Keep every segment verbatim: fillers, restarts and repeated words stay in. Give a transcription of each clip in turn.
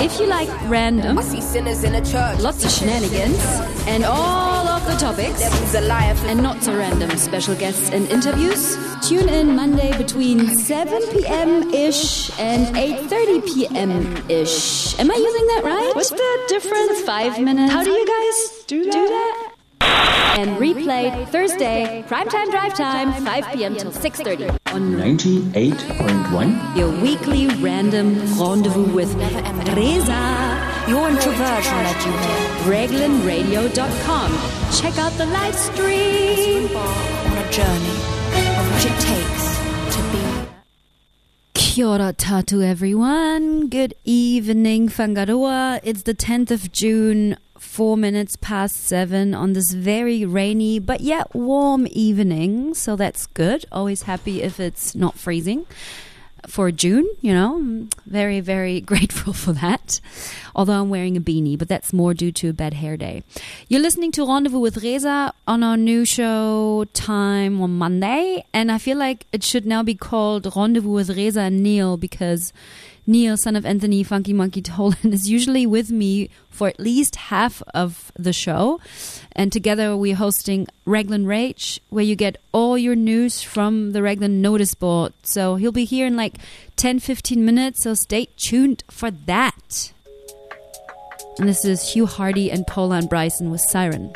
If you like random, lots of shenanigans, and all of the topics, and not so random special guests and interviews, tune in Monday between seven p.m.-ish and eight thirty p.m.-ish. Am I using that right? What's the difference? Five minutes. How do you guys do that? Do that? And replayed Thursday, primetime drive time, five p.m. till six thirty. On ninety-eight point one. Your weekly random rendezvous with Reza. Your introversion led you here. Reglan Radio dot com. Check out the live stream. On a journey of what it takes to be. Kia ora tatu, everyone. Good evening, Whangaroa. It's the tenth of June, four minutes past seven on this very rainy but yet warm evening. So that's good. Always happy if it's not freezing for June, you know. I'm very, very grateful for that. Although I'm wearing a beanie, but that's more due to a bad hair day. You're listening to Rendezvous with Reza on our new show time on Monday. And I feel like it should now be called Rendezvous with Reza and Neil, because Neil, son of Anthony Funky Monkey Tolan, is usually with me for at least half of the show. And together we're hosting Reglan Rage, where you get all your news from the Reglan notice board. So he'll be here in like ten to fifteen minutes, so stay tuned for that. And this is Hugh Hardy and Polan Bryson with Siren.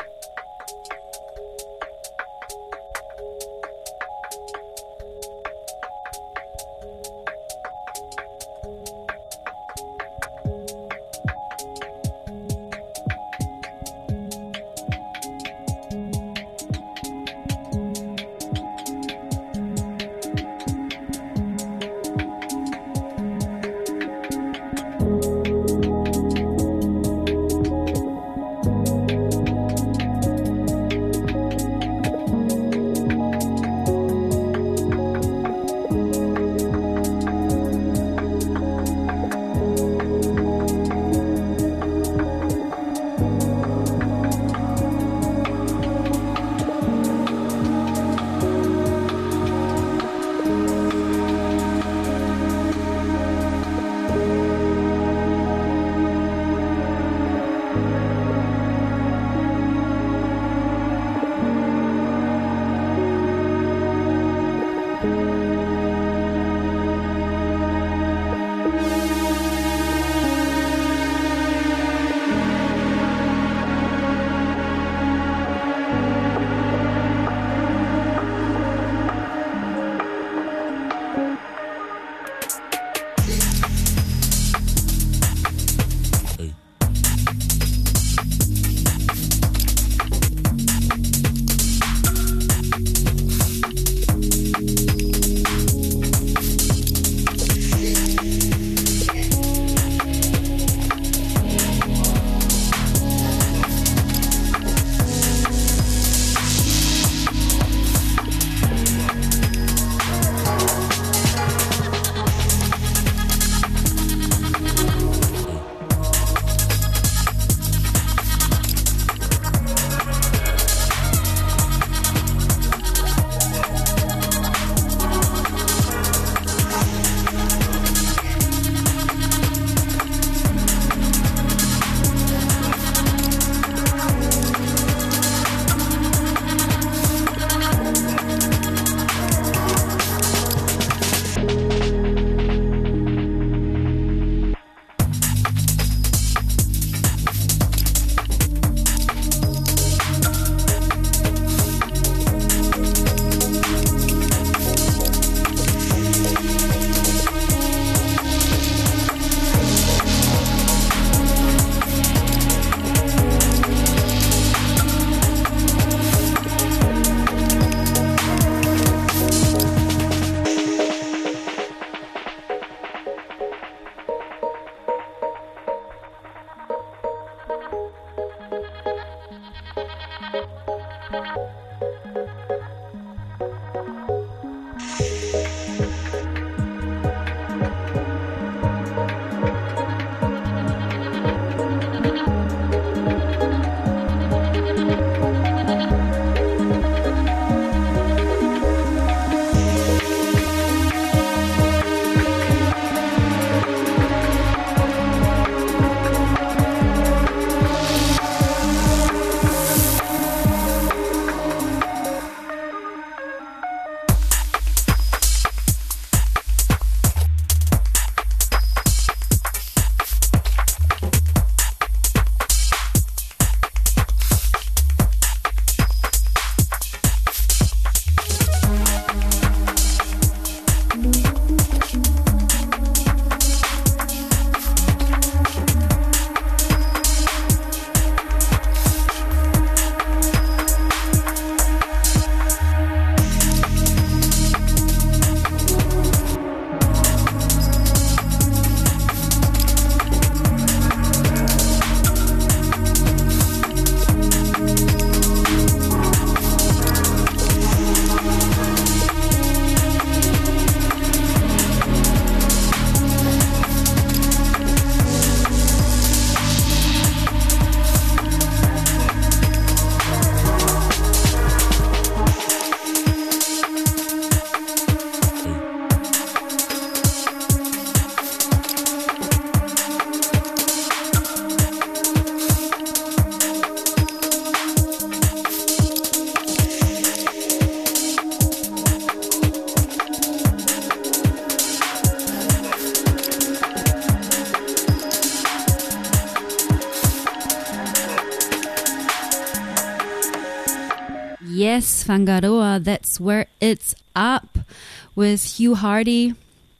Yes, Whangaroa, that's where it's up with Hugh Hardy.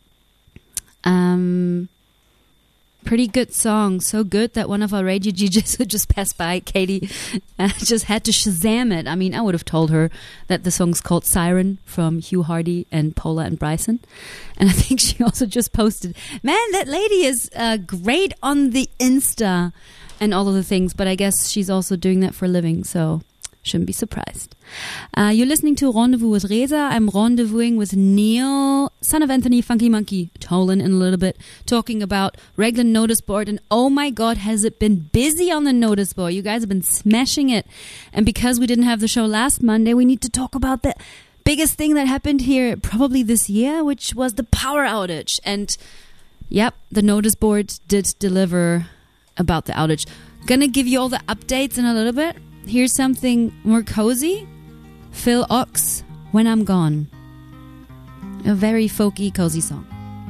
Um, pretty good song. So good that one of our radio D Js who just passed by, Katie, uh, just had to Shazam it. I mean, I would have told her that the song's called Siren from Hugh Hardy and Paula and Bryson. And I think she also just posted, man, that lady is uh, great on the Insta and all of the things. But I guess she's also doing that for a living, so shouldn't be surprised. Uh, you're listening to Rendezvous with Reza. I'm rendezvousing with Neil, son of Anthony Funky Monkey, Tolan in a little bit, talking about Reglan Notice Board. And oh my God, has it been busy on the notice board. You guys have been smashing it. And because we didn't have the show last Monday, we need to talk about the biggest thing that happened here probably this year, which was the power outage. And yep, the notice board did deliver about the outage. Gonna give you all the updates in a little bit. Here's something more cozy. Phil Ox, When I'm Gone. A very folky, cozy song.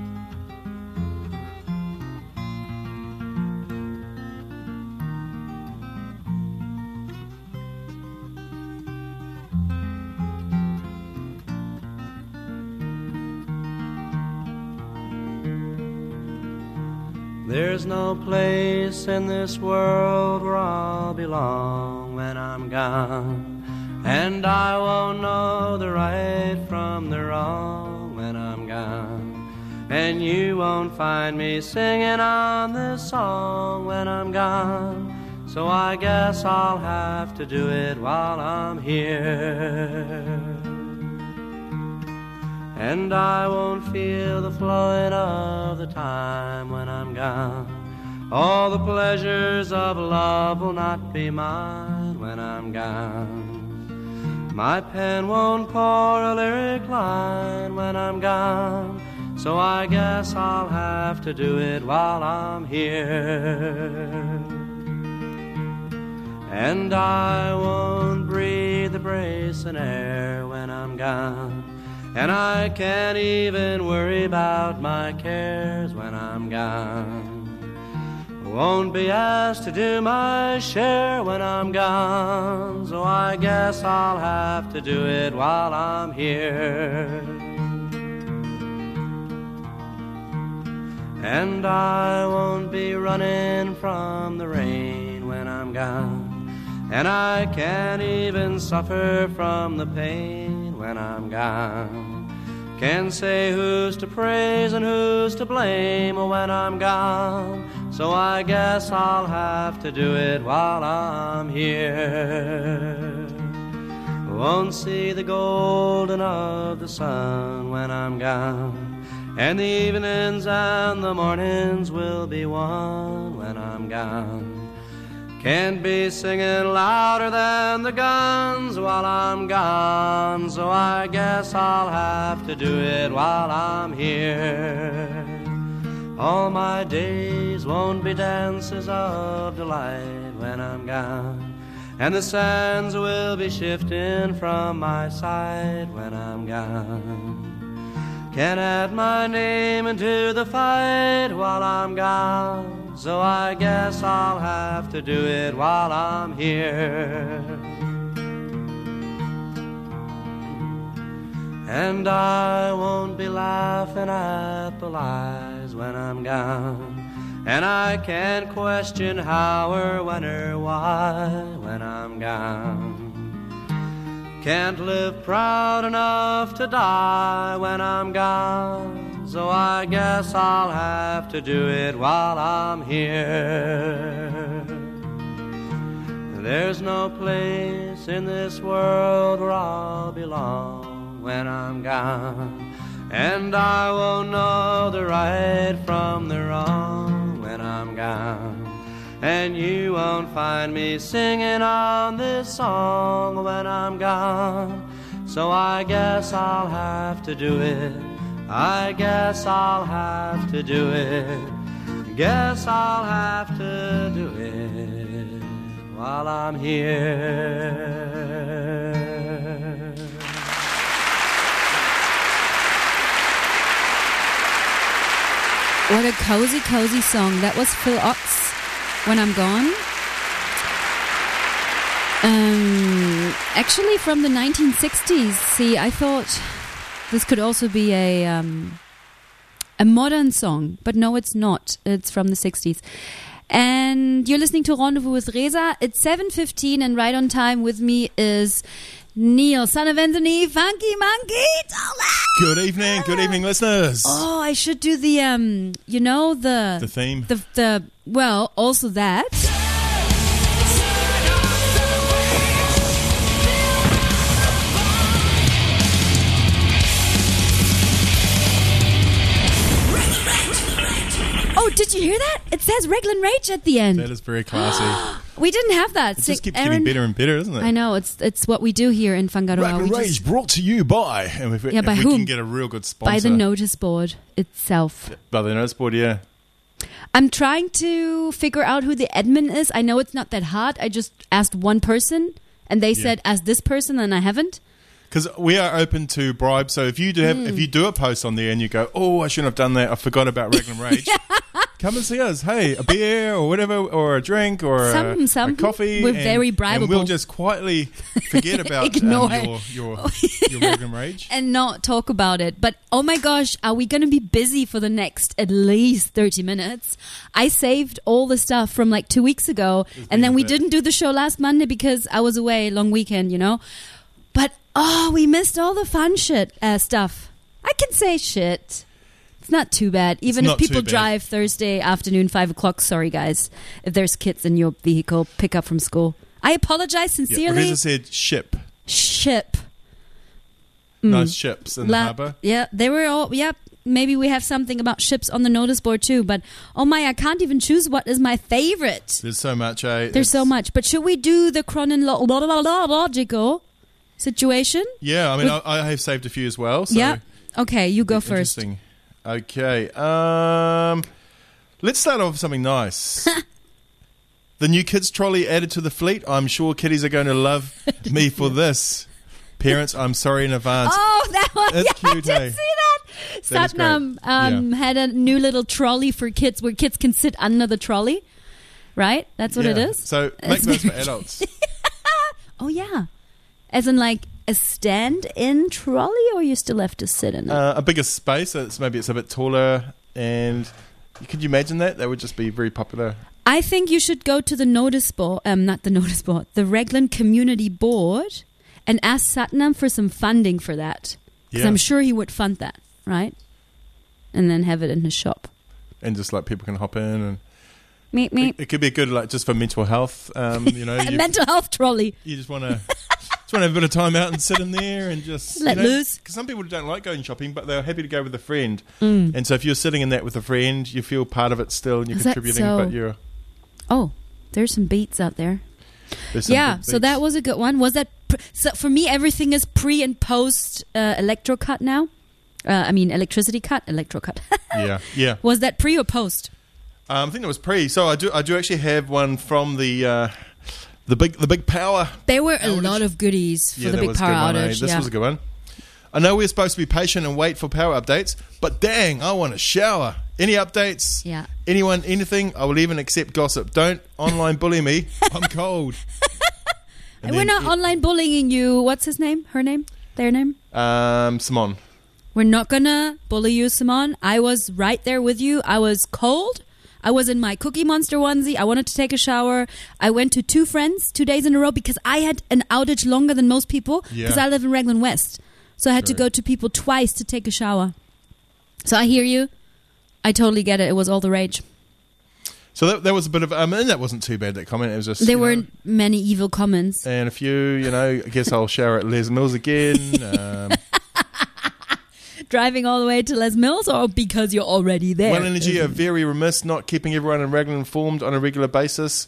There's no place in this world where I'll belong when I'm gone, and I won't know the right from the wrong when I'm gone, and you won't find me singing on this song when I'm gone, so I guess I'll have to do it while I'm here. And I won't feel the flowing of the time when I'm gone. All the pleasures of love will not be mine when I'm gone. My pen won't pour a lyric line when I'm gone, so I guess I'll have to do it while I'm here. And I won't breathe the bracing air when I'm gone, and I can't even worry about my cares when I'm gone. Won't be asked to do my share when I'm gone, so I guess I'll have to do it while I'm here. And I won't be running from the rain when I'm gone, and I can't even suffer from the pain when I'm gone. Can't say who's to praise and who's to blame when I'm gone, so I guess I'll have to do it while I'm here. Won't see the golden of the sun when I'm gone, and the evenings and the mornings will be one when I'm gone. Can't be singing louder than the guns while I'm gone, so I guess I'll have to do it while I'm here. All my days won't be dances of delight when I'm gone, and the sands will be shifting from my side when I'm gone. Can't add my name into the fight while I'm gone, so I guess I'll have to do it while I'm here. And I won't be laughing at the lies when I'm gone. And I can't question how or when or why when I'm gone. Can't live proud enough to die when I'm gone. So I guess I'll have to do it while I'm here. There's no place in this world where I'll belong when I'm gone. And I won't know the right from the wrong when I'm gone. And you won't find me singing on this song when I'm gone. So I guess I'll have to do it. I guess I'll have to do it. Guess I'll have to do it while I'm here. What a cozy, cozy song. That was Phil Ox, When I'm Gone. Um, actually from the nineteen sixties. See, I thought this could also be a um, a modern song, but no, it's not. It's from the sixties. And you're listening to Rendezvous with Reza. It's seven fifteen, and right on time with me is Neil, son of Anthony, Funky Monkey. Good evening, good evening, listeners. Oh, I should do the um, you know the The theme. the the well, also that. Oh, did you hear that? It says Reglan Rage at the end. That is very classy. We didn't have that. It Sing- just keeps Aaron, getting better and better, doesn't it? I know, it's it's what we do here in Whangaroa. Rack We and just- Rage brought to you by, and if, we- Yeah, if by we whom? can get a real good sponsor. by the notice board itself. By the notice board, yeah. I'm trying to figure out who the admin is. I know it's not that hard. I just asked one person, and they Yeah. said, ask this person, and I haven't. Because we are open to bribes, so if you do have, Hmm. if you do a post on there and you go, oh, I shouldn't have done that, I forgot about Raglan Rage, come and see us. Hey, a beer or whatever, or a drink or a, Some- some. a coffee. We're and, very And we'll bribable. just quietly forget about Ignore um, it. your your your Raglan Rage. And not talk about it. But oh my gosh, are we going to be busy for the next at least thirty minutes? I saved all the stuff from like two weeks ago, and then we been a bit. didn't do the show last Monday because I was away, long weekend, you know. But oh, we missed all the fun shit uh, stuff. I can say shit. It's not too bad. Even if not too people bad. drive Thursday afternoon, five o'clock. Sorry, guys. If there's kids in your vehicle, pick up from school. I apologize Yeah, sincerely. Reza said ship. Ship. Nice ships in the La- harbour. Yeah, they were all. Yep. Maybe we have something about ships on the notice board too. But oh my, I can't even choose what is my favorite. There's so much, eh? There's so It's- much. But should we do the chronological situation? Yeah, I mean, I, I have saved a few as well. So Yeah. Okay, you go first. Interesting. Okay. Um, let's start off with something nice. The new kids trolley added to the fleet. I'm sure kiddies are going to love me for this. Parents, I'm sorry in advance. Oh, that one! That's Yeah, cute, I did hey? see that. That is Satnam great. um, Yeah. had a new little trolley for kids where kids can sit under the trolley. Right? That's what it Yeah. is. So make It's those for very- adults. Oh yeah, as in like a stand-in trolley, or you still have to sit in it. Uh, a bigger space. So it's, maybe it's a bit taller. And could you imagine that? That would just be very popular. I think you should go to the notice board, um, not the notice board, the Reglan Community Board, and ask Satnam for some funding for that. Because Yeah. I'm sure he would fund that, right? And then have it in his shop. And just like people can hop in. And Meep, meep. it, it could be good like just for mental health. Um, you know, A you, mental health trolley. you just want to just want to have a bit of time out and sit in there and just Let you know, loose. Because some people don't like going shopping, but they're happy to go with a friend. Mm. And so if you're sitting in that with a friend, you feel part of it still, and you're Is that contributing. so? But you're Oh, there's some beats out there. there's some Yeah, big so beats. that was a good one. Was that pr- so? For me, everything is pre and post uh, electro cut now. Uh, I mean, electricity cut, electro cut. yeah, yeah. Was that pre or post? Um, I think it was pre. So I do I do actually have one from the uh, the big the big power. There were a outage. lot of goodies for Yeah, the that big was a power good one, eh? outage. This yeah. was a good one. I know we're supposed to be patient and wait for power updates, but dang, I want a shower. Any updates? Yeah. Anyone, anything? I will even accept gossip. Don't online bully me. I'm cold. And we're not online bullying you. What's his name? Her name? their name? Um, Simon. We're not gonna bully you, Simon. I was right there with you. I was cold. I was in my Cookie Monster onesie. I wanted to take a shower. I went to two friends two days in a row because I had an outage longer than most people because Yeah. I live in Raglan West. So I had to True. go to people twice to take a shower. So I hear you. I totally get it. It was all the rage. So that, that was a bit of, I mean, that wasn't too bad, that comment. It was just, There you know, weren't many evil comments. and a few, you know, I guess I'll shower at Les Mills again. Um, Driving all the way to Les Mills or because you're already there? One Energy are very remiss not keeping everyone in Raglan informed on a regular basis.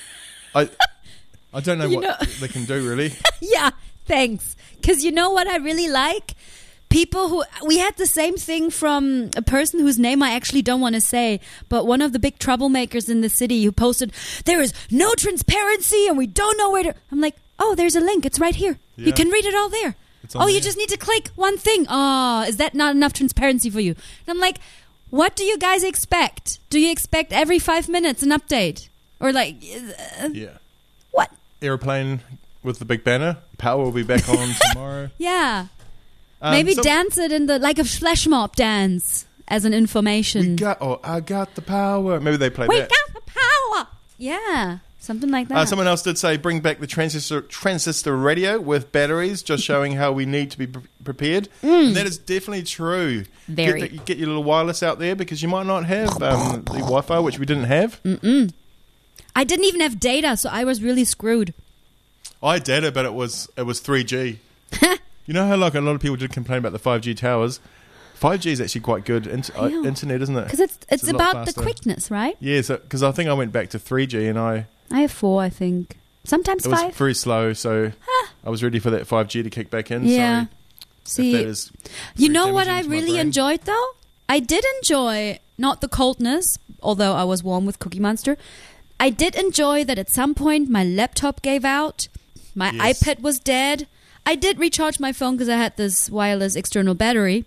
I I don't know You what know- they can do, really. Yeah, thanks. Because you know what I really like? People who... We had the same thing from a person whose name I actually don't want to say, but one of the big troublemakers in the city who posted, there is no transparency and we don't know where to... I'm like, oh, there's a link. It's right here. You Yeah. can read it all there. It's on Oh, you there. just need to click one thing. Oh, is that not enough transparency for you? And I'm like, what do you guys expect? Do you expect every five minutes an update? Or like, uh, Yeah. what? Aeroplane with the big banner. Power will be back on tomorrow. Yeah. Um, Maybe some- dance it in the like a flash mob dance as an information. We got, oh, I got the power. Maybe they play We that. got the power. Yeah, something like that. Uh, someone else did say, bring back the transistor transistor radio with batteries, just showing how we need to be pre- prepared. And that is definitely true. Mm. Very. Get, the, get your little wireless out there because you might not have um, the Wi-Fi, which we didn't have. Mm. I didn't even have data, so I was really screwed. I had data, but it was it was three G. You know how like a lot of people did complain about the five G towers? five G is actually quite good inter- uh, Yeah. internet, isn't it? Because it's it's a lot about the faster. quickness, right? Yeah, because I think I went back to three G and I I have four, I think. Sometimes it was five. very slow, so I was ready for that five G to kick back in. Yeah. Sorry See, if that is you very know what damaging I to my really brain. enjoyed though? I did enjoy not the coldness, although I was warm with Cookie Monster. I did enjoy that at some point my laptop gave out, my Yes. iPad was dead. I did recharge my phone because I had this wireless external battery.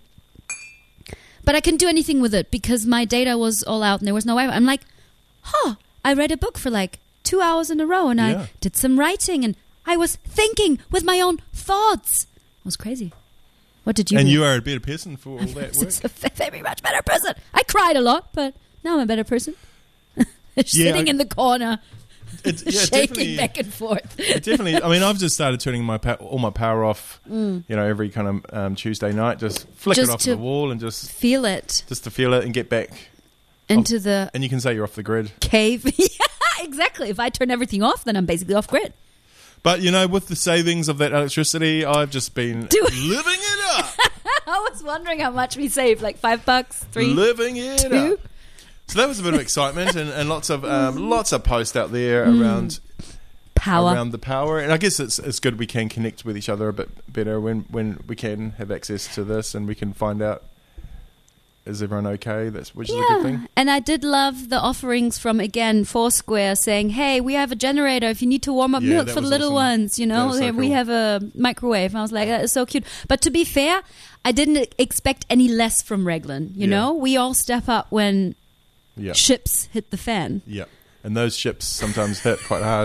But I couldn't do anything with it because my data was all out and there was no Wi-Fi. I'm like, huh, I read a book for like two hours in a row and Yeah. I did some writing and I was thinking with my own thoughts. It was crazy. What did you And do? you are a better person for all that work. It's a very much better person. I cried a lot, but now I'm a better person. Sitting I- in the corner, It's, yeah, shaking definitely, back and forth. it definitely. I mean, I've just started turning my pa- all my power off. Mm. You know, every kind of um, Tuesday night, just flick Just it off to- the wall and just Feel it just to feel it and get back. into the And you can say you're off the grid. cave. Yeah, exactly. If I turn everything off, then I'm basically off grid. But you know, with the savings of that electricity, I've just been Do- living it up, I was wondering how much we saved, like five bucks, three, living it two. up. So that was a bit of excitement and, and lots of um, lots of posts out there Mm. around Power. around the power. And I guess it's it's good we can connect with each other a bit better when, when we can have access to this and we can find out is everyone okay. That's which is a good Yeah, thing. and I did love the offerings from again Foursquare saying, "Hey, we have a generator if you need to warm up Yeah, milk that for the was little awesome. ones. You That know, was so Hey, we cool. have a microwave." And I was like, "That is so cute." But to be fair, I didn't expect any less from Raglan. You Yeah. know, we all step up when Yeah. ships hit the fan. Yeah. And those ships sometimes hit quite hard.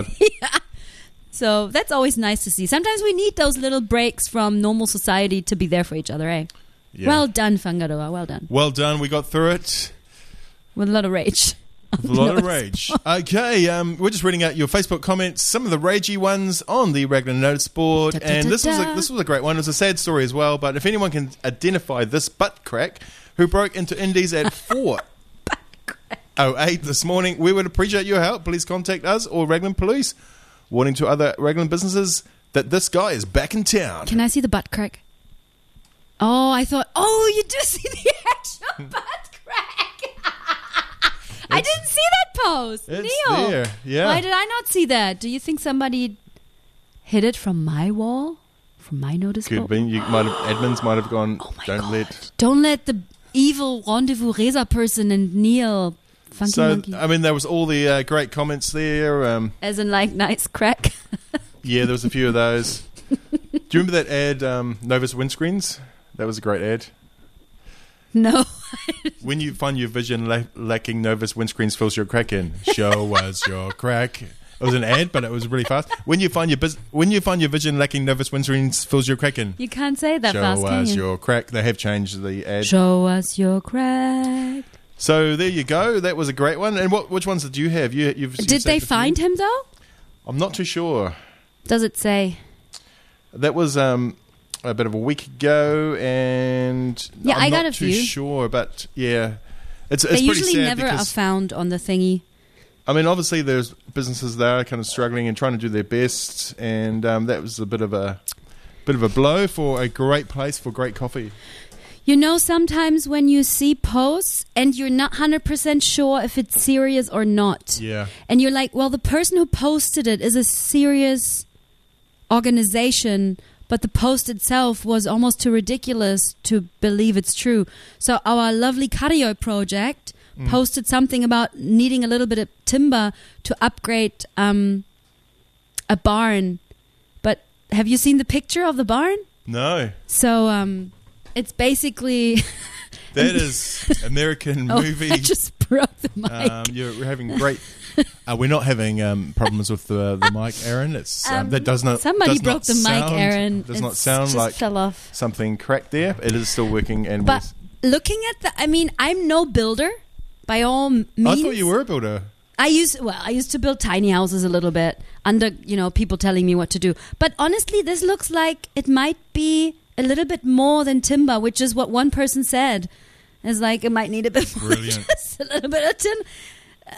So that's always nice to see. Sometimes we need those little breaks from normal society to be there for each other. Eh? Yeah. Well done, Whangaroa. Well done. Well done. We got through it. With a lot of rage. With a lot of rage. Okay, um, we're just reading out your Facebook comments, some of the ragey ones on the Raglan Notice board, Da, da, and da, this was a, da. this was a great one. It was a sad story as well, but if anyone can identify this butt crack who broke into Indies at four oh eight this morning, we would appreciate your help. Please contact us or Raglan Police, warning to other Raglan businesses that this guy is back in town. Can I see the butt crack? Oh, I thought, oh, you do see the actual butt crack. I didn't see that post. It's Neil. there, yeah. Why did I not see that? Do you think somebody hid it from my wall? From my notice Could board? be. You might have, admins might have gone, Oh my don't God. let... Don't let the evil rendezvous Reza person and Neil funky So, monkey. I mean, there was all the uh, great comments there. Um, As in like nice crack. yeah, there was a few of those. Do you remember that ad, um, Novus Windscreens? That was a great ad. No. When you find your vision la- lacking, Novus Windscreens fills your crack in. Show us your crack. It was an ad, but it was really fast. When you find your bus- when you find your vision lacking, Novus Winterings fills your crack in. You can't say that Show fast, can us you? your crack. They have changed the ad. Show us your crack. So there you go. That was a great one. And what? Which ones did you have? You, you've, you've Did they saved a few? find him though? I'm not too sure. Does it say? That was um, a bit of a week ago, and Yeah, I'm I not got a too few. sure, but yeah, it's, it's They pretty usually sad never are because, found on the thingy. I mean, obviously there's businesses that are kind of struggling and trying to do their best, and um, that was a bit of a bit of a blow for a great place for great coffee. You know, sometimes when you see posts and you're not one hundred percent sure if it's serious or not. Yeah. And you're like, well, the person who posted it is a serious organization, but the post itself was almost too ridiculous to believe it's true. So our lovely Cario project Mm. posted something about needing a little bit of timber to upgrade um, a barn. But have you seen the picture of the barn? No, So um, it's basically... that is American Oh, movie. I just broke the mic. Um, you're we're having great. Uh, we're not having um, problems with the the mic, Aaron. It's um, Um, that does not. Somebody does broke not the mic, sound- Aaron. Does not It's sound just like fell off. something cracked there. It is still working, and But looking at the, I mean, I'm no builder by all means. we're- I thought you were a builder. I used well, I used to build tiny houses a little bit under, you know, people telling me what to do. But honestly, this looks like it might be a little bit more than timber, which is what one person said. It's like it might need a bit more, Brilliant. just a little bit of tin. Uh,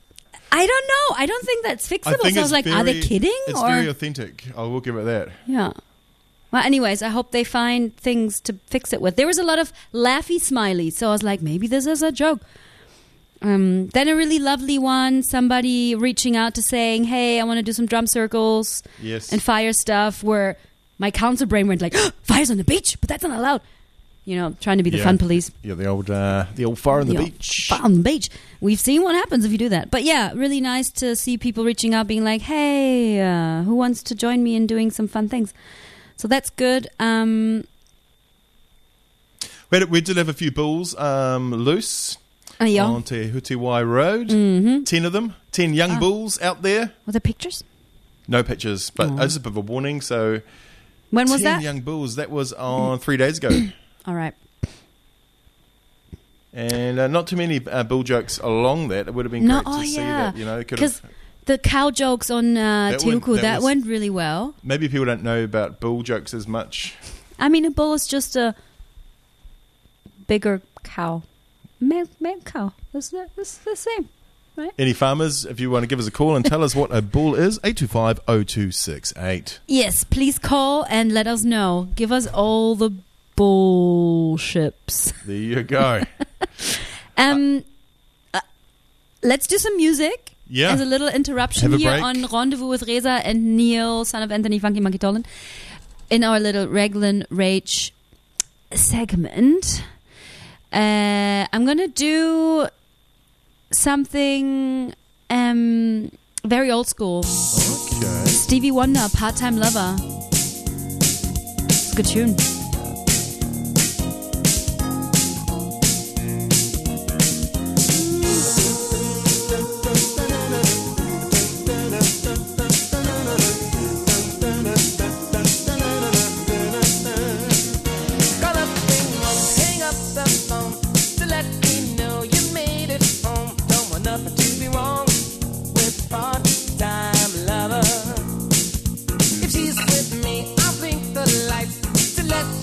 I don't know. I don't think that's fixable. I think so I it's was like, are they very- kidding? It's or very authentic. I will give it that. yeah. Well, anyways, I hope they find things to fix it with. There was a lot of laughy smileys, so I was like, maybe this is a joke. Um, then a really lovely one, somebody reaching out to saying, hey, I want to do some drum circles Yes. and fire stuff, where my council brain went like, fire's on the beach, but that's not allowed. You know, trying to be the Yeah. fun police. Yeah, the old uh, the old fire on the You know, beach. Fire on the beach. We've seen what happens if you do that. But yeah, really nice to see people reaching out, being like, hey, uh, who wants to join me in doing some fun things? So that's good. Um, We, had, we did have a few bulls um, loose uh, yeah. on Te Hutiwai Road. Mm-hmm. Ten of them. Ten young Ah. bulls out there. Were there pictures? No pictures, but Oh. just a bit of a warning. So When was ten that? young bulls. That was on three days ago. All right. And uh, not too many uh, bull jokes along that. It would have been No, great to oh, see yeah. that. You know, could 'Cause have, the cow jokes on uh, That Te went- Uku, that that was- went really well. maybe people don't know about bull jokes as much. I mean, a bull is just a bigger cow. Male, male cow. It's the, it's the same. Any farmers, if you want to give us a call and tell us what a bull is, eight two five, oh two six eight. Yes, please call and let us know. Give us all the bullships. There you go. Um, uh, let's do some music. Yeah. As a little interruption Have a here break. on Rendezvous with Reza and Neil, son of Anthony Funky Monkey Tolan, in our little Raglan Rage segment. Uh, I'm gonna do something um, very old school. Okay. Stevie Wonder, Part-Time Lover. It's a good tune. Call up Ringo, hang up the phone to let me know you made it home. Don't want nothing to be wrong with part-time lover. If she's with me, I'll blink the lights to let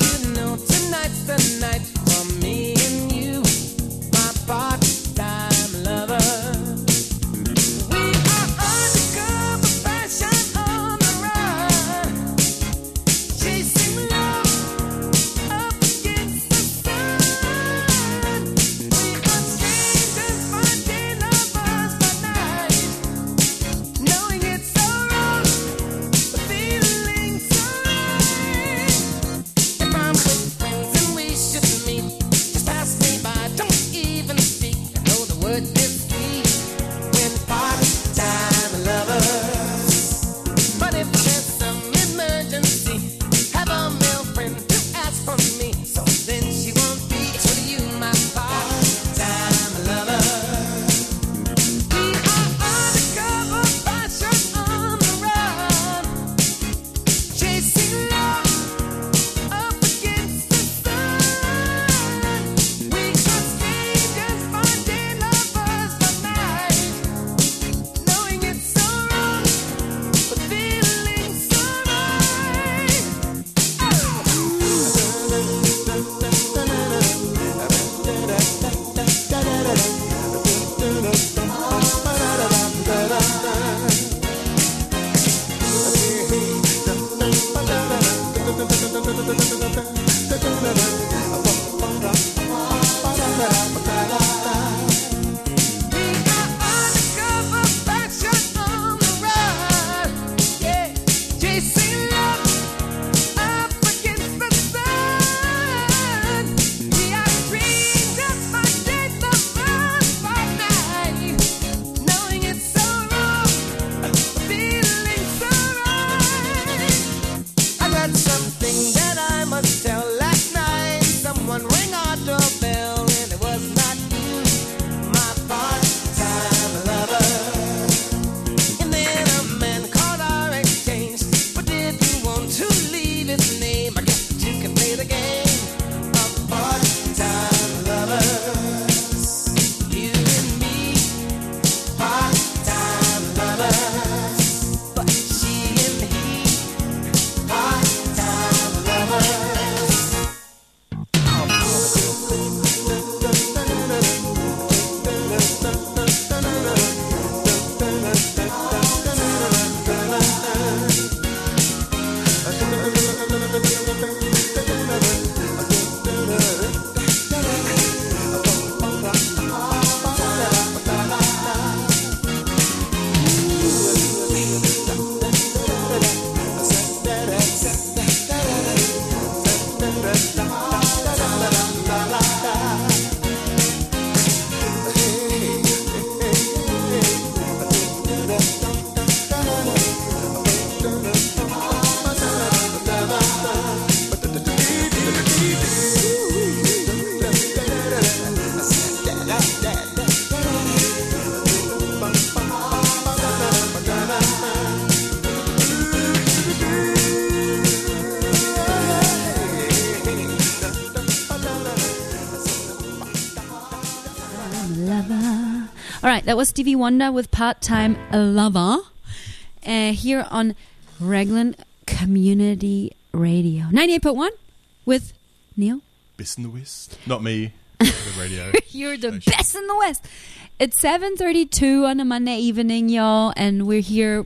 lover. All right, that was Stevie Wonder with Part-Time Lover. Uh, here on Raglan Community Radio. ninety-eight point one with Neil. Best in the West. Not me. The radio. You're the station. best in the West. It's seven thirty-two on a Monday evening, y'all, and we're here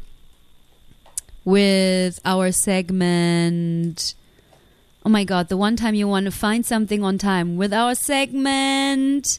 with our segment. Oh my God, the one time you want to find something on time with our segment.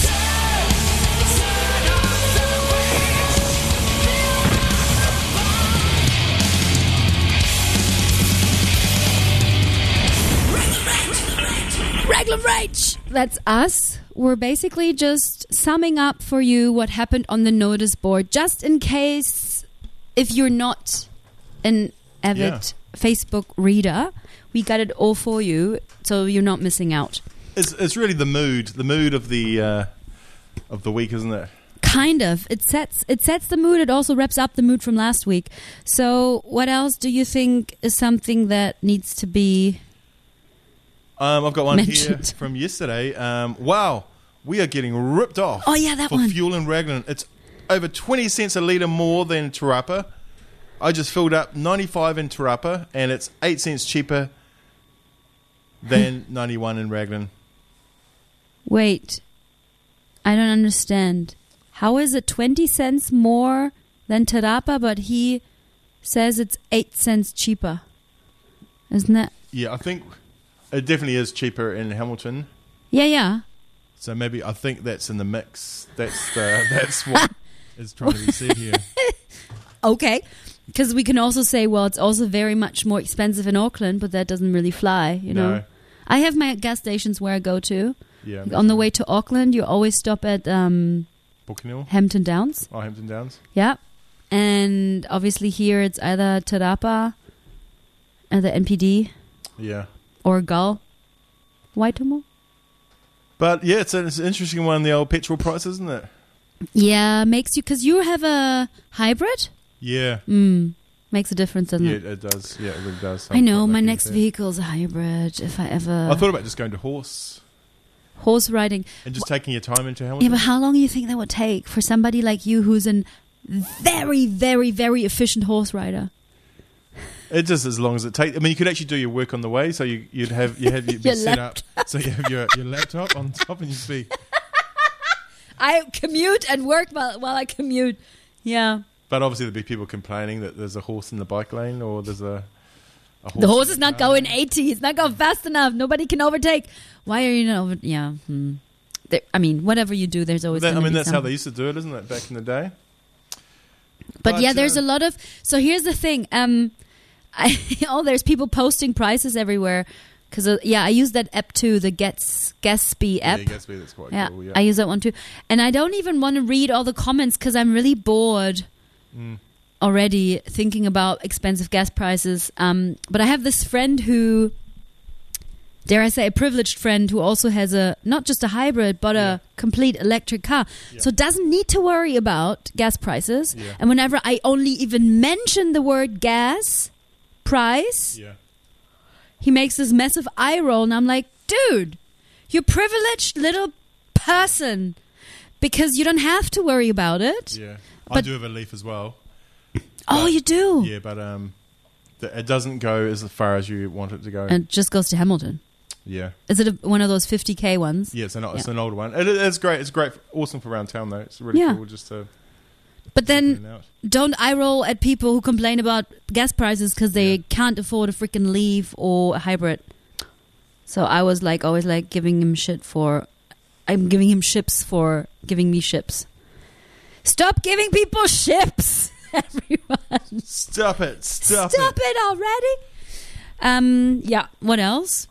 Raglan Rage! That's us. We're basically just summing up for you what happened on the notice board, just in case if you're not an avid Yeah. Facebook reader, we got it all for you, so you're not missing out. It's, it's really the mood, the mood of the uh, of the week, isn't it? Kind of. It sets it sets the mood. It also wraps up the mood from last week. So, what else do you think is something that needs to be? Um, I've got one Mentioned. here from yesterday. Um, wow, we are getting ripped off. Oh, yeah, that for one. fuel in Raglan. It's over twenty cents a litre more than Te Rapa. I just filled up ninety-five in Te Rapa, and it's eight cents cheaper than ninety-one in Raglan. Wait, I don't understand. How is it twenty cents more than Te Rapa, but he says it's eight cents cheaper? Isn't that? Yeah, I think it definitely is cheaper in Hamilton. Yeah, yeah. So maybe I think that's in the mix. That's the, that's what is trying to be said here. Okay. Because we can also say, well, it's also very much more expensive in Auckland, but that doesn't really fly, you know. No. I have my gas stations where I go to. Yeah. On the way to Auckland, you always stop at um, Buckingham. Hampton Downs. Oh, Hampton Downs. Yeah. And obviously here it's either Te Rapa, uh, the N P D, Yeah. or Gull. Waitomo? But yeah, it's, a, it's an interesting one, the old petrol price, isn't it? Yeah, makes you, because you have a hybrid? Yeah. Mm, makes a difference, doesn't Yeah, it? it does. Yeah, it really does. I I'm know, quite my lucky next with that. vehicle is a hybrid, if I ever... I thought about just going to horse horse riding. and just taking your time into Yeah, Hamilton. but how long do you think that would take for somebody like you who's a very, very, very efficient horse rider? It just as long as it takes. I mean, you could actually do your work on the way, so you, you'd have you have you'd be Your set up, so you have your, your laptop on top, and you'd be. I commute and work while, while I commute. Yeah. But obviously, there'd be people complaining that there's a horse in the bike lane, or there's a. a horse The horse in is not car going lane. eighty. It's not going fast enough. Nobody can overtake. Why are you not over? Yeah. Hmm. There, I mean, whatever you do, there's always. That, I gonna mean, be that's how some- they used to do it, isn't it? Back in the day. But, But, yeah, there's uh, a lot of. So here's the thing. Um, I, oh, there's people posting prices everywhere. Because uh, yeah, I use that app too, the Gets Gatsby app. Yeah, Gatsby, that's quite Yeah, cool. Yeah. I use that one too. And I don't even want to read all the comments because I'm really bored Mm. already thinking about expensive gas prices. Um, but I have this friend who, dare I say, a privileged friend who also has a, not just a hybrid, but Yeah. a complete electric car. Yeah. So doesn't need to worry about gas prices. Yeah. And whenever I only even mention the word gas price, Yeah. he makes this massive eye roll, and I'm like, dude, you're a privileged little person because you don't have to worry about it. Yeah. I But- do have a Leaf as well. Oh, But- you do? Yeah, but um, th- it doesn't go as far as you want it to go. And it just goes to Hamilton. yeah. Is it a, one of those fifty K ones? Yeah, it's an, it's Yeah. an older one. It, it's great. It's great. Awesome for around town, though. It's really Yeah. cool just to. But check in then and out. don't eye roll at people who complain about gas prices because they Yeah. can't afford a freaking Leaf or a hybrid. So I was like, always like giving him shit for, I'm giving him ships for giving me ships. Stop giving people ships, everyone. Stop it! Stop, Stop it! it already. Um, yeah. What else?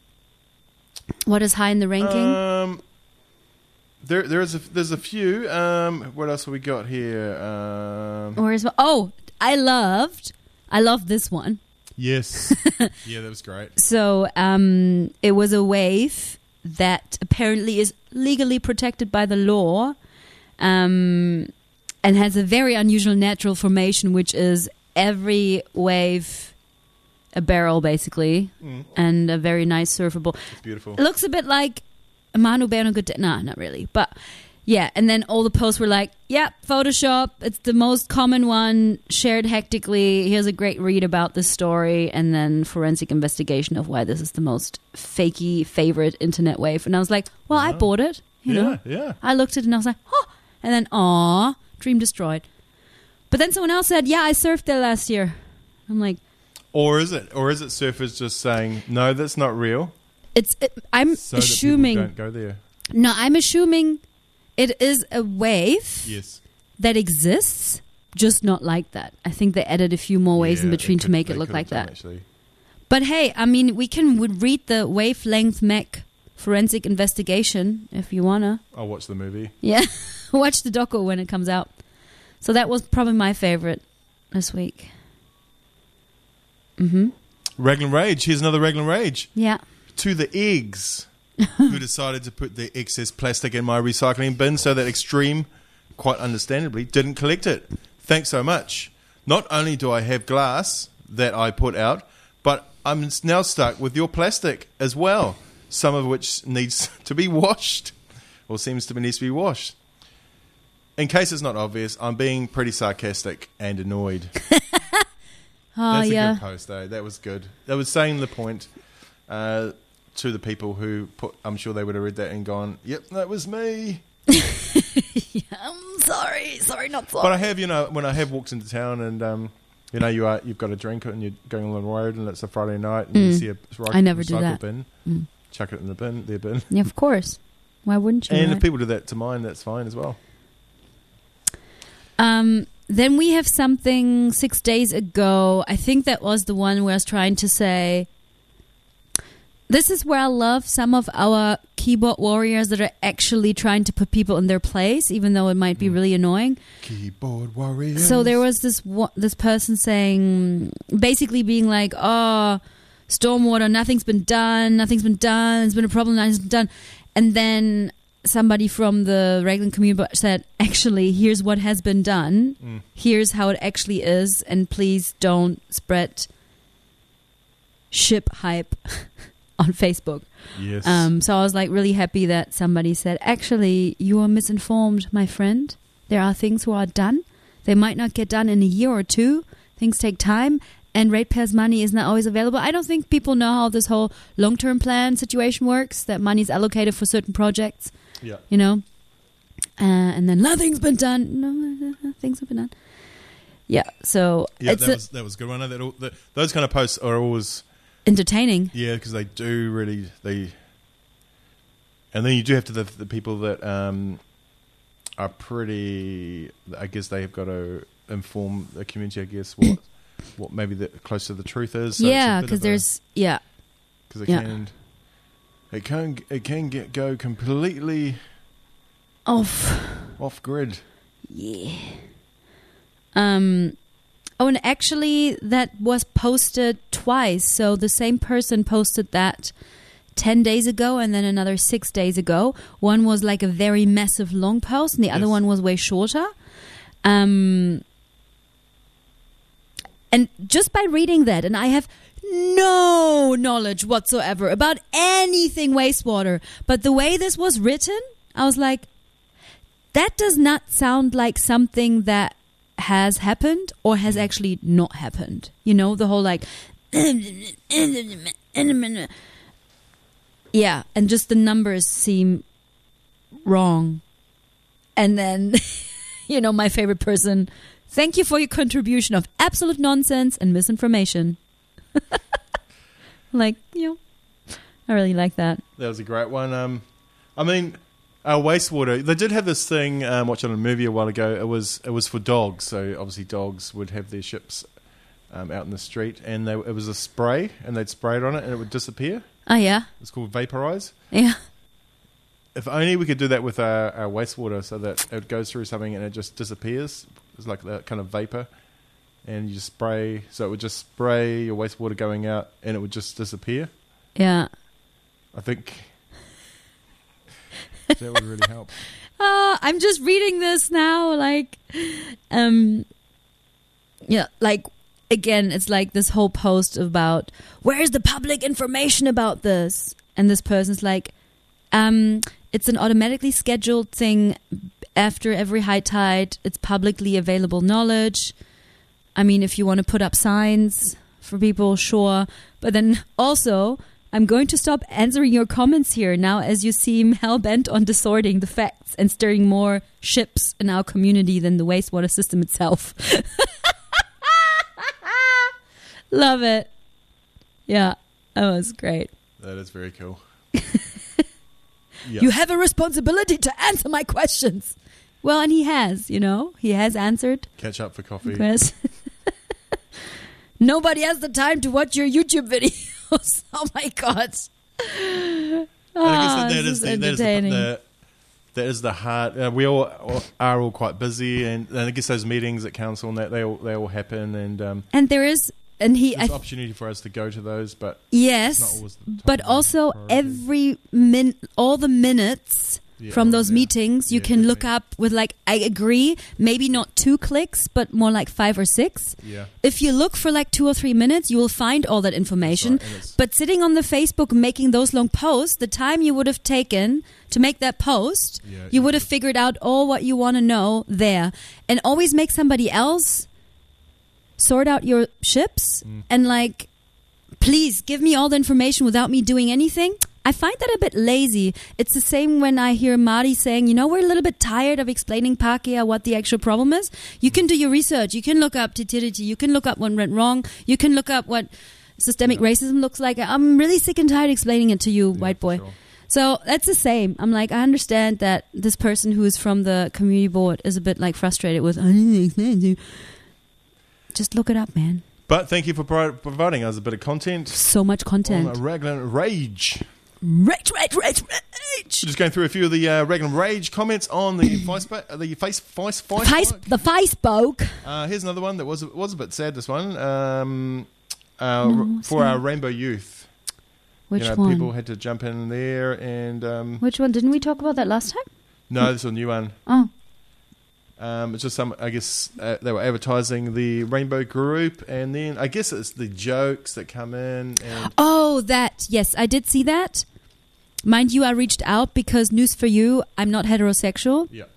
What is high in the ranking? Um, there, there is a, there's a few. Um, what else have we got here? Um, or is oh, I loved, I loved this one. yes, yeah, that was great. So um, it was a wave that apparently is legally protected by the law, um, and has a very unusual natural formation, which is every wave a barrel basically, Mm, and a very nice surfable. it's beautiful. It looks a bit like a Manu Berno good. Nah, not really. But Yeah, and then all the posts were like, yeah, Photoshop, it's the most common one, shared hectically. Here's a great read about this story, and then forensic investigation of why this is the most fakey favorite internet wave. And I was like, well, I bought it, you yeah, know. yeah. I looked at it and I was like, oh, and then, aw, dream destroyed. But then someone else said, yeah, I surfed there last year. I'm like, Or is it? Or is it surfers just saying, no, that's not real? it's. It, I'm So assuming. that people don't go there. No, I'm assuming it is a wave Yes. that exists, just not like that. I think they added a few more waves in Yeah, between it to could- make it they look could like have done, that. Actually. But hey, I mean, we can would read the wavelength mech forensic investigation if you wanna. I'll watch the movie. Yeah, watch the doco when it comes out. So that was probably my favorite this week. Mm-hmm. Raglan Rage. Here's another Raglan Rage. Yeah. To the eggs who decided to put the excess plastic in my recycling bin so that Extreme, quite understandably, didn't collect it. Thanks so much. Not only do I have glass that I put out, but I'm now stuck with your plastic as well, some of which needs to be washed, or seems to be needs to be washed. In case it's not obvious, I'm being pretty sarcastic and annoyed. Oh That's yeah. a good post, though. That was good. That was saying the point uh, to the people who put. I'm sure they would have read that and gone, "Yep, that was me." I'm sorry, sorry, not sorry. But I have, you know, when I have walked into town and um, you know, you are you've got a drink and you're going along the road and it's a Friday night and you Mm. see a recycle, I never do recycle that. bin, Mm. chuck it in the bin, their bin. Yeah, of course. Why wouldn't you? And right? if people do that to mine, that's fine as well. Um, then we have something six days ago. I think that was the one where I was trying to say, this is where I love some of our keyboard warriors that are actually trying to put people in their place, even though it might be really annoying. Keyboard warriors. So there was this wa- this person saying, basically being like, oh, stormwater, nothing's been done, nothing's been done, it's been a problem, nothing's been done. And then somebody from the Raglan community said, actually, here's what has been done. Mm. Here's how it actually is. And please don't spread ship hype on Facebook. Yes. Um, so I was like really happy that somebody said, actually, you are misinformed, my friend. There are things who are done. They might not get done in a year or two. Things take time. And ratepayers' money is not always available. I don't think people know how this whole long-term plan situation works, that money is allocated for certain projects. Yeah. You know, uh, and then nothing's been done. No, things have been done. Yeah, so Yeah, it's that a- was that was a good one. That all, that, those kind of posts are always entertaining. yeah, because they do really they. And then you do have to the, the people that um, are pretty. I guess they have got to inform the community. I guess what what maybe the close to the truth is. So Yeah, because there's yeah, because it yeah. can it can it can get go completely off. off grid. Yeah. Um. Oh, and actually, that was posted twice. So the same person posted that ten days ago, and then another six days ago. One was like a very massive long post, and the other Yes. one was way shorter. Um. And just by reading that, and I have no knowledge whatsoever about anything wastewater, but the way this was written, I was like, that does not sound like something that has happened or has actually not happened. You know, the whole like, yeah, and just the numbers seem wrong. And then, you know, my favorite person, thank you for your contribution of absolute nonsense and misinformation. Like, you know, I really like that. That was a great one. Um, I mean, uh, wastewater. They did have this thing. Um, watching a movie a while ago. It was it was for dogs. So obviously dogs would have their ships um, out in the street, and they, it was a spray, and they'd spray it on it, and it would disappear. Oh, yeah. It's called vaporize. Yeah. If only we could do that with our, our wastewater, so that it goes through something and it just disappears. It's like that kind of vapor, and you just spray. So it would just spray your wastewater going out, and it would just disappear. Yeah. I think that would really help. Uh, I'm just reading this now, like, um, yeah, like, again, it's like this whole post about, where's the public information about this? And this person's like, um, It's an automatically scheduled thing after every high tide. It's publicly available knowledge. I mean, if you want to put up signs for people, sure. But then also, I'm going to stop answering your comments here now as you seem hell-bent on distorting the facts and stirring more ships in our community than the wastewater system itself. Love it. Yeah, that was great. That is very cool. You have a responsibility to answer my questions. Well, and he has, you know, he has answered. Catch up for coffee. Yes. Nobody has the time to watch your YouTube videos. Oh my God. And Oh, I guess that, that, this is is the, that, is the, entertaining. the, that is the heart. Uh, we all, all are all quite busy, and, and I guess those meetings at council and that they all they all happen, and um, And there is, and he, I there's th- opportunity for us to go to those, but yes, it's not always the top but of the also priority. every min, all the minutes Yeah, from those yeah. meetings, you Yeah, can look definitely. up with like, I agree, maybe not two clicks, but more like five or six. Yeah. If you look for like two or three minutes, you will find all that information. That's right, and it's- But sitting on the Facebook making those long posts, the time you would have taken to make that post, Yeah, you you would have figured out all what you want to know there. And always make somebody else sort out your ships Mm. and like, please give me all the information without me doing anything. I find that a bit lazy. It's the same when I hear Marty saying, you know, we're a little bit tired of explaining Pākehā what the actual problem is. You can do your research. You can look up Te Tiriti. You can look up what went wrong. You can look up what systemic Yeah. racism looks like. I'm really sick and tired explaining it to you, Yeah, white for boy. sure. So that's the same. I'm like, I understand that this person who is from the community board is a bit like frustrated with, I didn't explain to you. Just look it up, man. But thank you for pro- providing us a bit of content So much content. on Raglan Rage. Rage, rage, rage, rage. Just going through a few of the uh, Raglan Rage comments on the Facebook, uh, the face, face, face. Face, the Facebook. Uh, here's another one that was was a bit sad. This one um, uh, No, r- what's for that? our Rainbow Youth. Which you know, one? people had to jump in there, and um, Which one? Didn't we talk about that last time? no, this is a new one. Oh. Um, it's just some. I guess uh, they were advertising the Rainbow Group, and then I guess it's the jokes that come in. And Oh, that. Yes, I did see that. Mind you, I reached out because news for you, I'm not heterosexual. yeah,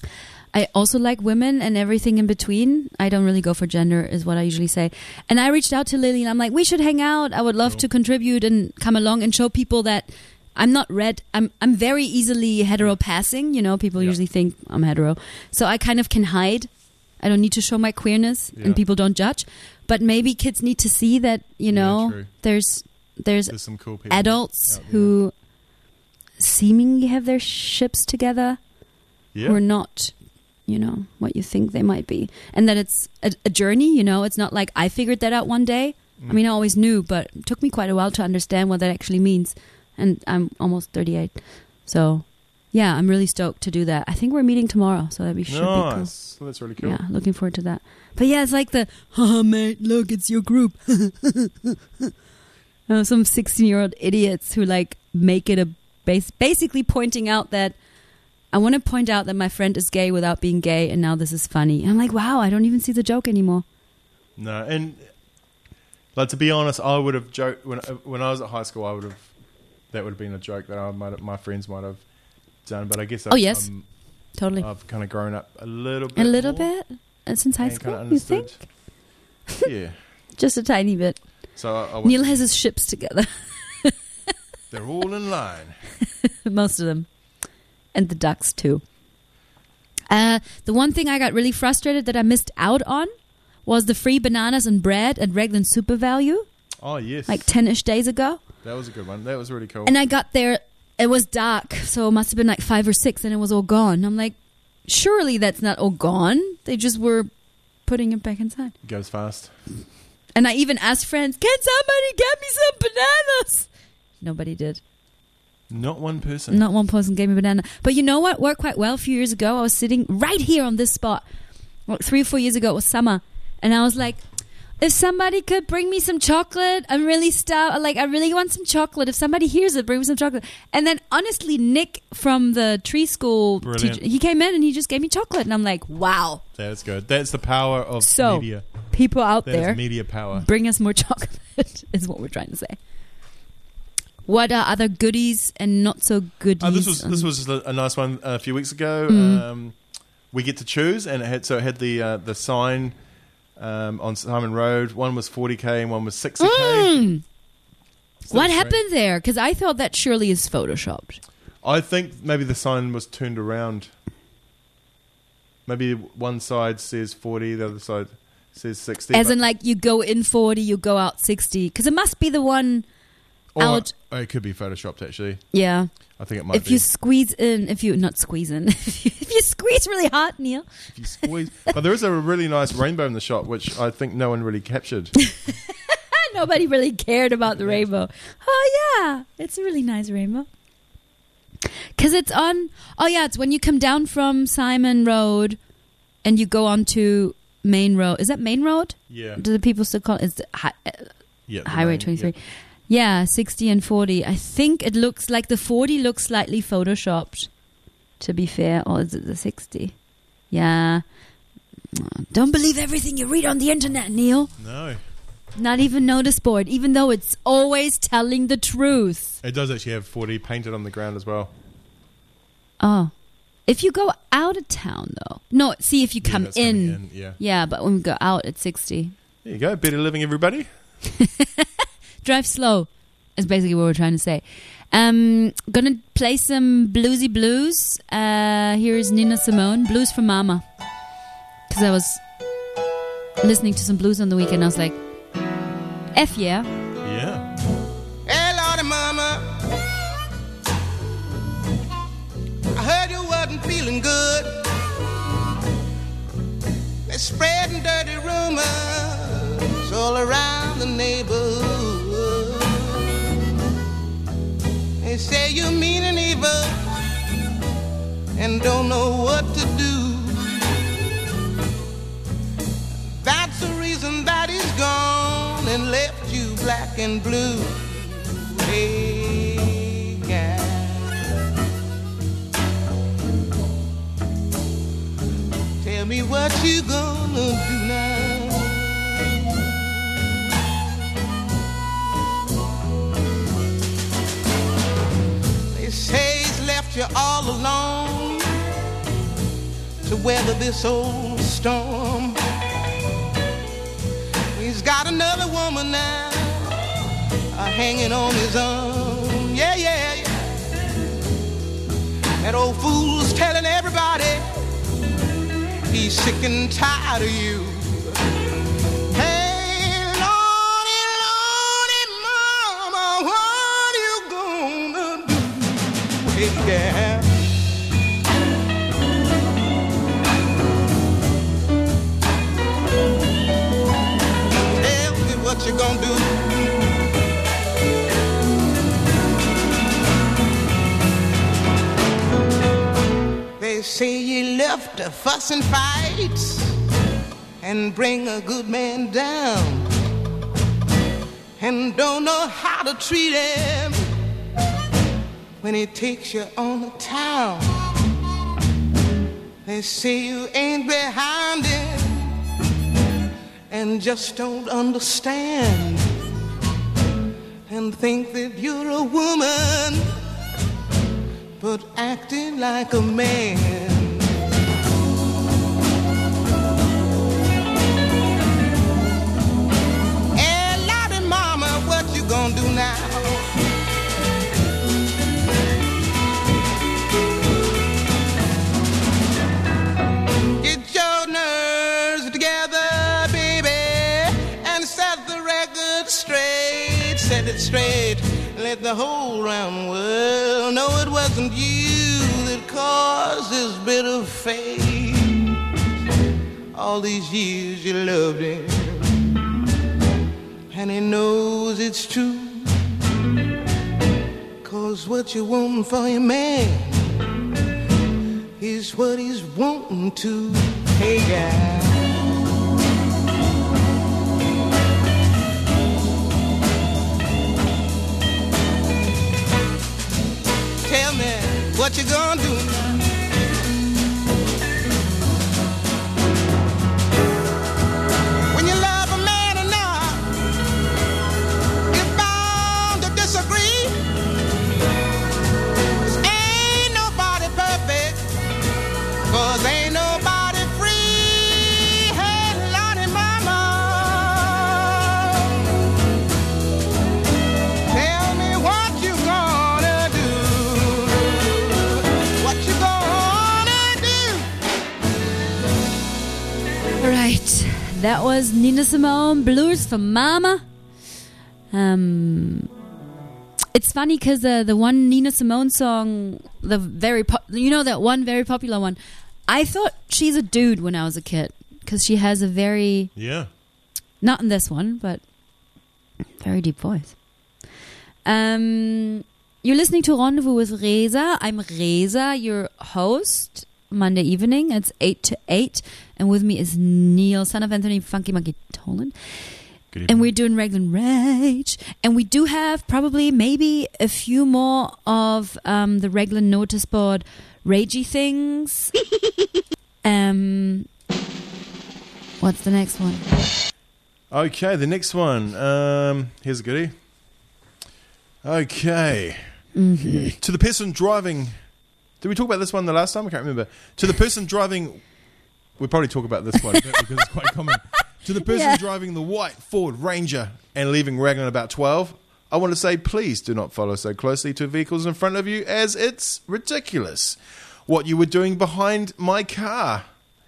I also like women and everything in between. I don't really go for gender, is what I usually say. And I reached out to Lily and I'm like, we should hang out. I would love Cool. to contribute and come along and show people that I'm not red. I'm I'm very easily hetero passing. You know, people Yeah. usually think I'm hetero. So I kind of can hide. I don't need to show my queerness Yeah. and people don't judge. But maybe kids need to see that, you Yeah, know, true. there's there's there's some cool people. adults out there. who seemingly have their ships together yeah, who are not, you know, what you think they might be. And that it's a, a journey, you know, it's not like I figured that out one day. I mean, I always knew, but it took me quite a while to understand what that actually means. And I'm almost thirty-eight. So, yeah, I'm really stoked to do that. I think we're meeting tomorrow, so that be should be cool. nice. Well, that's really cool. Yeah, looking forward to that. But yeah, it's like the, oh, mate, look, it's your group. uh, some sixteen-year-old idiots who, like, make it a base, basically pointing out that I want to point out that my friend is gay without being gay, and now this is funny. And I'm like, wow, I don't even see the joke anymore. No, and like to be honest, I would have joked when when I was at high school. I would have that would have been a joke that I might have, my friends might have done. But I guess Oh, I've, yes. um, Totally. I've kind of grown up a little bit, a little more bit? Uh, Since high and school, kinda you think? understood. Yeah. Just a tiny bit. So I, I Neil wasn't- has his ships together. they're all in line. Most of them. And the ducks, too. Uh, the one thing I got really frustrated that I missed out on was the free bananas and bread at Raglan Super Value, Oh yes, like ten-ish days ago. that was a good one. That was really cool. And I got there, it was dark, so it must have been like five or six, and it was all gone. I'm like, surely that's not all gone. They just were putting it back inside. It goes fast. And I even asked friends, can somebody get me some bananas? Nobody did. Not one person. Not one person gave me a banana. But you know what worked quite well a few years ago? I was sitting right here on this spot. Like three or four years ago, it was summer. And I was like, if somebody could bring me some chocolate, I'm really stuck. Like, I really want some chocolate. If somebody hears it, bring me some chocolate. And then, honestly, Nick from the tree school, Brilliant. teacher, he came in and he just gave me chocolate. And I'm like, wow. That's good. That's the power of So, media. people out That there, is media power. bring us more chocolate, is what we're trying to say. What are other goodies and not so goodies? Oh, this was on- this was a a nice one a few weeks ago. Mm. Um, we get to choose, and it had so it had the uh, the sign um, on Simon Road. One was forty k and one was sixty k. Mm. So What that's happened there? Because I thought that surely is photoshopped. I think maybe the sign was turned around. Maybe one side says forty, the other side says sixty. As but- in, like, you go in forty, you go out sixty. Because it must be the one or, out. oh, it could be photoshopped actually. Yeah. I think it might If be. you squeeze in, if you, not squeeze in, if you, if you squeeze really hard, Neil. If you squeeze. But there is a really nice rainbow in the shot, which I think no one really captured. Nobody really cared about the rainbow. Oh, yeah. It's a really nice rainbow. Because it's on, oh, yeah, it's when you come down from Simon Road and you go on to Main Road. Is that Main Road? Yeah. Do the people still call it? It's the hi- uh, Yeah. the Highway main- twenty-three. yeah. Yeah, sixty and forty. I think it looks like the forty looks slightly photoshopped, to be fair. Or is it the sixty? Yeah. Don't believe everything you read on the internet, Neil. No. Not even notice board, even though it's always telling the truth. It does actually have forty painted on the ground as well. Oh. If you go out of town, though. No, see, if you Yeah, come that's coming in. in, yeah. Yeah, but when we go out, it's sixty. There you go. Better living, everybody. Drive slow is basically what we're trying to say. Um, gonna play some bluesy blues. Uh, here's Nina Simone, Blues for Mama. Because I was listening to some blues on the weekend. I was like, F yeah. Yeah. Hey, Lordy, mama, I heard you wasn't feeling good. They're spreading dirty rumors all around the neighborhood. They say you're mean and evil and don't know what to do. That's the reason that he's gone and left you black and blue. Hey, guy. Tell me what you gonna do now. They say he's left you all alone to weather this old storm. He's got another woman now, uh, hanging on his arm. Yeah, yeah, yeah. That old fool's telling everybody he's sick and tired of you. Hey, Lordy, Lordy, mama, what you gonna do? Hey, yeah. What you gonna do? They say you left to fuss and fight and bring a good man down, and don't know how to treat him when he takes you on the town. They say you ain't behind him and just don't understand, and think that you're a woman but acting like a man. Hey, Lordy, mama, what you gonna do now? Get your nerves together, straight, set it straight, let the whole round world know it wasn't you that caused this bitter fate. All these years you loved him, and he knows it's true, 'cause what you want for your man is what he's wanting to. Hey, guy. Tell me what you gonna do now. When you love a man enough, you're bound to disagree. 'cause ain't nobody free. Hey, Lordy mama, tell me what you gonna do, what you gonna do. All right, that was Nina Simone, Blues for Mama. Um, it's funny because uh, the one Nina Simone song, the very pop, you know that one very popular one, I thought she's a dude when I was a kid because she has a very, Yeah. not in this one, but very deep voice. Um, you're listening to Rendezvous with Reza. I'm Reza, your host. Monday evening, it's eight to eight, and with me is Neil, son of Anthony Funky Monkey Tolan. Good And we're doing Raglan Rage. And we do have probably maybe a few more of um, the Raglan notice board ragey things. um, what's the next one? Okay, the next one. Um, here's a goodie. Okay. Mm-hmm. To the person driving... Did we talk about this one the last time? I can't remember. To the person driving... We'll probably talk about this one a bit because it's quite common. To the person Yeah. driving the white Ford Ranger and leaving Raglan about twelve, I want to say please do not follow so closely to vehicles in front of you as it's ridiculous what you were doing behind my car.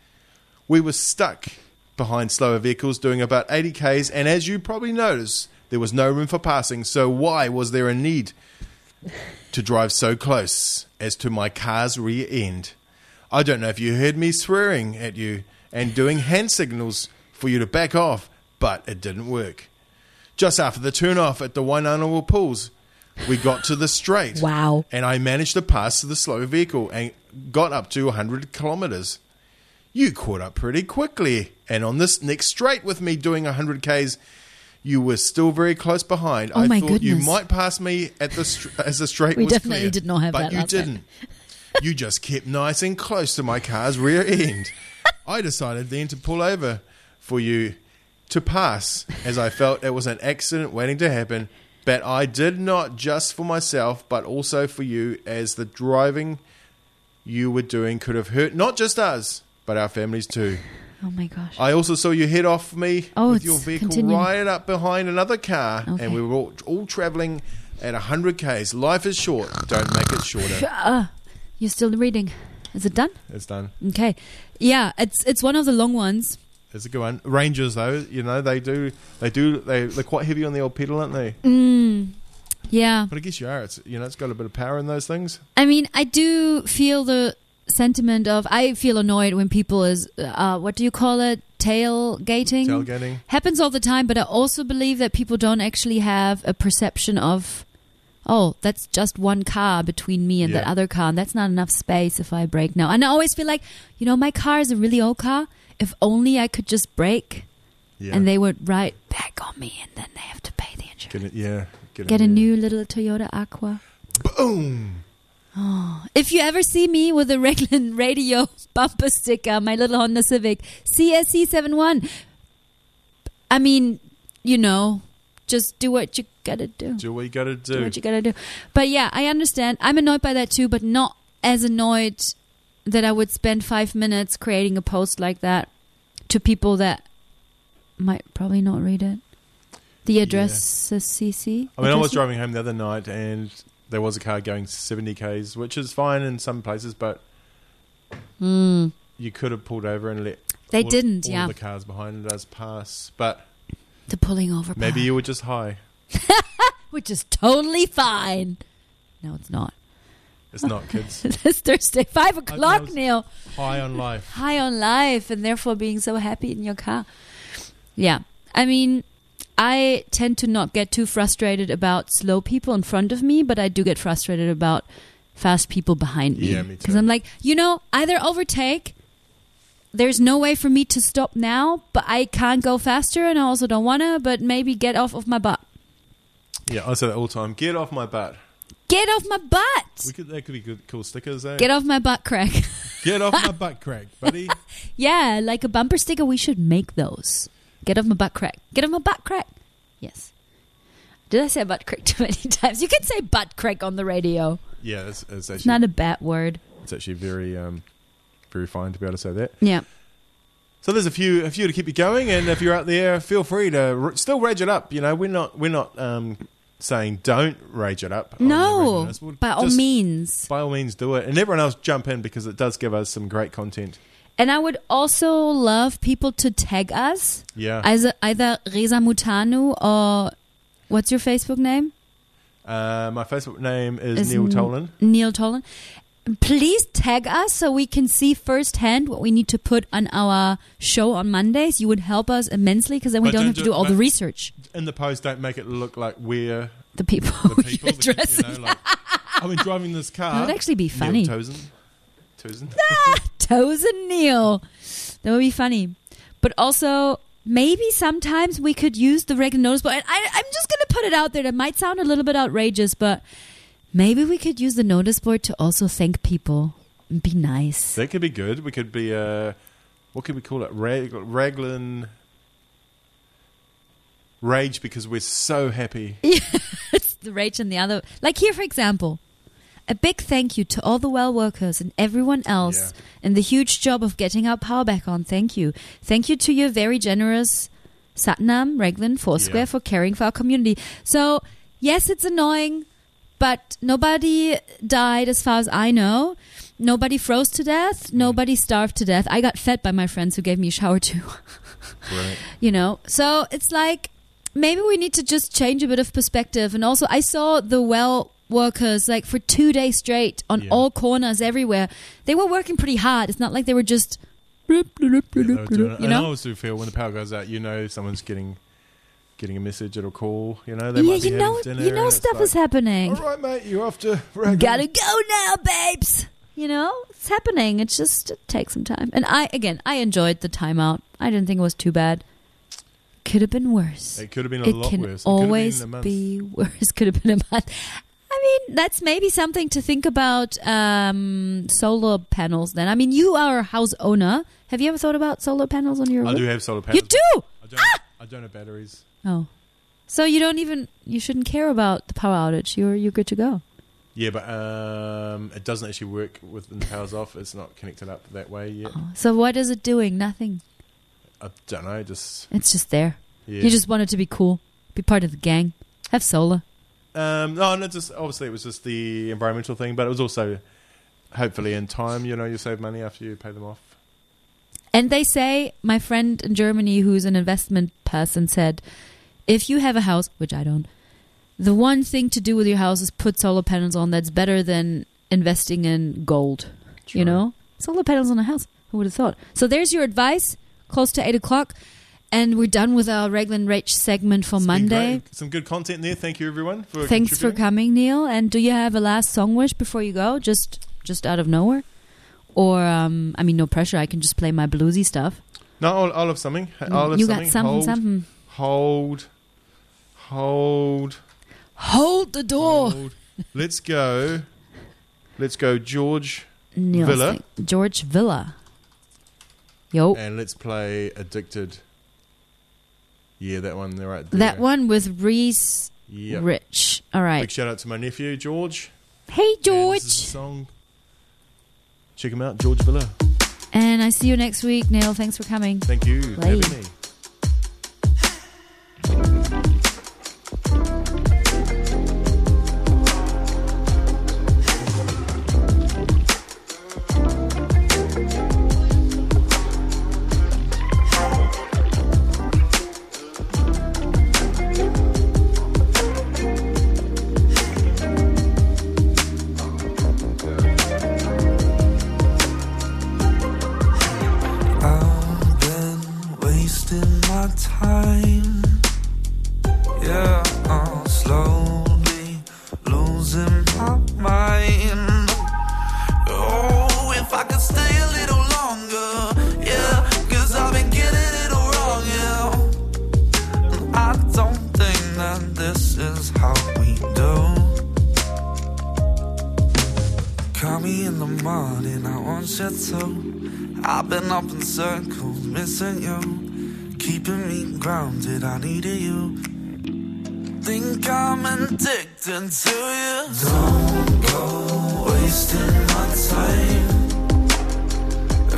We were stuck behind slower vehicles doing about eighty kays, and as you probably noticed, there was no room for passing, so why was there a need to drive so close as to my car's rear end? I don't know if you heard me swearing at you and doing hand signals for you to back off, but it didn't work. Just after the turn-off at the Wainanawa Pools, we got to the straight. Wow. And I managed to pass the slow vehicle and got up to one hundred kilometres. You caught up pretty quickly, and on this next straight with me doing one hundred kays, you were still very close behind. Oh I my thought you goodness. might pass me at the str- as the straight We was definitely clear, did not have but that you last time. didn't. You just kept nice and close to my car's rear end. I decided then to pull over for you to pass, as I felt it was an accident waiting to happen. But I did not just for myself, but also for you, as the driving you were doing could have hurt not just us, but our families too. Oh my gosh. I also saw you head off me Oh, with your it's vehicle continuing. right up behind another car, Okay. and we were all, all travelling at one hundred kays. Life is short. Don't make it shorter. Uh, you're still reading. Is it done? It's done. Okay. Yeah, it's it's one of the long ones. It's a good one. Rangers, though, you know, they do, they do, they, they're quite heavy on the old pedal, aren't they? Mm, yeah. But I guess you are. It's, you know, it's got a bit of power in those things. I mean, I do feel the sentiment of, I feel annoyed when people is, uh, what do you call it? Tailgating? Tailgating. Happens all the time, but I also believe that people don't actually have a perception of, oh, that's just one car between me and that Yeah. other car, and that's not enough space if I brake now. And I always feel like, you know, my car is a really old car. If only I could just brake, Yeah. and they would ride back on me, and then they have to pay the insurance. Get it, yeah. Get, Get it, a new little Toyota Aqua. Boom! If you ever see me with a Raglan radio bumper sticker, my little Honda Civic, C S C seventy-one, I mean, you know, just do what you gotta do. Do what you got to Do do. what you gotta do. But yeah, I understand. I'm annoyed by that too, but not as annoyed that I would spend five minutes creating a post like that to people that might probably not read it. The address is C C. I mean, I was address- driving home the other night, and there was a car going seventy kays, which is fine in some places, but Mm. you could have pulled over and let They all, didn't, all yeah. the cars behind us pass. But The pulling over maybe part, you were just high. which is totally fine. No, it's not. It's not, kids. This Thursday, five o'clock, was- Neil. High on life. High on life, and therefore being so happy in your car. Yeah, I mean, I tend to not get too frustrated about slow people in front of me, but I do get frustrated about fast people behind me. Yeah, me too. Because I'm like, you know, either overtake. There's no way for me to stop now, but I can't go faster, and I also don't wanna. But maybe get off of my butt. Yeah, I say that all the time. Get off my butt. Get off my butt. We could. That could be good, cool stickers. Eh? Get off my butt crack. Get off my butt crack, buddy. Yeah, like a bumper sticker. We should make those. Get off my butt crack. Get off my butt crack. Yes. Did I say butt crack too many times? You can say butt crack on the radio. Yeah, it's, it's It's actually not a bad word. it's actually very um, very fine to be able to say that. Yeah. So there's a few, a few to keep you going, and if you're out there, feel free to r- still rage it up. You know, we're not, we're not um, saying don't rage it up. on the No, Regulars. We'll by all just- means. by all means, do it, and everyone else jump in because it does give us some great content. And I would also love people to tag us. Yeah. Either, either Reza Mutanu or what's your Facebook name? Uh, my Facebook name is, Is Neil N- Tolan. Neil Tolan. Please tag us so we can see firsthand what we need to put on our show on Mondays. You would help us immensely because then we But don't don't have to do- do all but- the research. In the post, don't make it look like we're The people, the people. you're the, you addressing. know, like, I've been driving this car. That would actually be funny. Neil Tozen. Tozen. Toes and Neil. That would be funny. But also, maybe sometimes we could use the regular notice board. And I, I'm just going to put it out there. That might sound a little bit outrageous, but maybe we could use the notice board to also thank people and be nice. That could be good. We could be, uh, what could we call it? Rag- Raglan. Rage because we're so happy. It's the rage and the other. Like here, for example, a big thank you to all the well workers and everyone else in the huge job of getting our power back on. Thank you. Thank you to your very generous Satnam, Raglan, Foursquare Yeah. for caring for our community. So, yes, it's annoying, but nobody died as far as I know. Nobody froze to death. Nobody starved to death. I got fed by my friends who gave me a shower too. Right. You know, so it's like maybe we need to just change a bit of perspective. And also, I saw the well workers like for two days straight on Yeah. all corners everywhere. They were working pretty hard. It's not like they were just, Yeah, they were doing it. you And I know. always do feel when the power goes out, you know, someone's getting getting a message, it'll call. You know, they Yeah, might be you know, having dinner you know, and it's stuff like, is happening. All right, mate, you're off to Raglan. Gotta go now, babes. You know, it's happening. It's just it takes some time. And I, again, I enjoyed the timeout. I didn't think it was too bad. Could have been worse. It could have been a It lot can worse. It could have always been a month. be worse. Could have been a month. I mean, that's maybe something to think about. Um, solar panels. Then, I mean, you are a house owner. Have you ever thought about solar panels on your I roof? do have solar panels. You do. I don't, I don't have batteries. Oh, so you don't even. You shouldn't care about the power outage. You're you're good to go. Yeah, but um, it doesn't actually work with when the power's off. It's not connected up that way yet. Oh, so what is it doing? Nothing. I don't know. Just It's just there. yeah. You just want it to be cool. Be part of the gang. Have solar. um, no, no. Just obviously it was just the environmental thing, but it was also hopefully in time. You know, you save money after you pay them off. And they say, my friend in Germany who's an investment person said, if you have a house, which I don't, the one thing to do with your house is put solar panels on. That's better than investing in gold. You True. know? Solar panels on a house. Who would have thought? So there's your advice. Close to eight o'clock. And we're done with our Raglan Rach segment for It's been Monday. great. Some good content there. Thank you, everyone. For Thanks for contributing. coming, Neil. And do you have a last song wish before you go? Just just out of nowhere? Or, um, I mean, no pressure. I can just play my bluesy stuff. No, I'll, I'll have something. I'll have you something. got something, hold, something. Hold. Hold. Hold the door. Hold. Let's go. Let's go, George Neil's Villa. thing. George Villa. Yo. And let's play Addicted. Yeah, that one. They're right there. That one with Reese Yep. Rich. All right. Big shout out to my nephew, George. Hey, And this is the George. song. Check him out, George Villa. And I see you next week, Neil. Thanks for coming. Thank you for Bye. having me. I've been wasting my time. Yeah, I'm slowly losing my mind. Oh, if I could stay a little longer, yeah, cause I've been getting it all wrong, yeah. And I don't think that this is how we do. Call me in the morning, I want you to. I've been up in circles, missing you, keeping me grounded, I needed you. Think I'm addicted to you. Don't go wasting my time.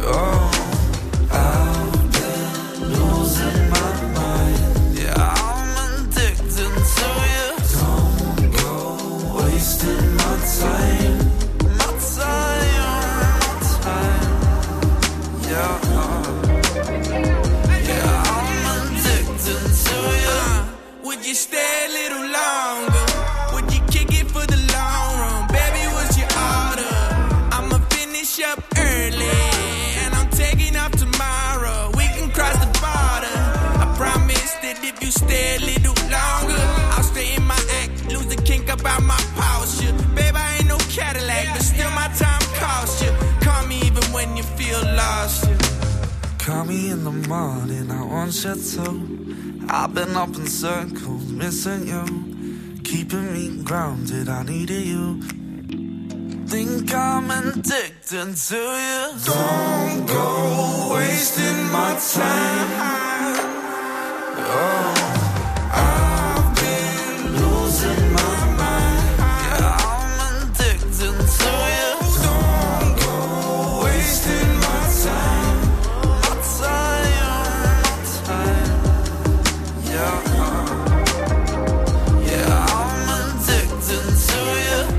you stay a little longer, I'll stay in my act, lose the kink about my posture. Babe, I ain't no Cadillac, but still my time costs you. Call me even when you feel lost. Call me in the morning, I want you to. I've been up in circles, missing you, keeping me grounded, I needed you. Think I'm addicted to you. Don't go wasting my time. Oh, I've been losing my mind. Yeah, I'm addicted to you. Don't go wasting my time. My time, my time. Yeah, yeah, I'm addicted to you.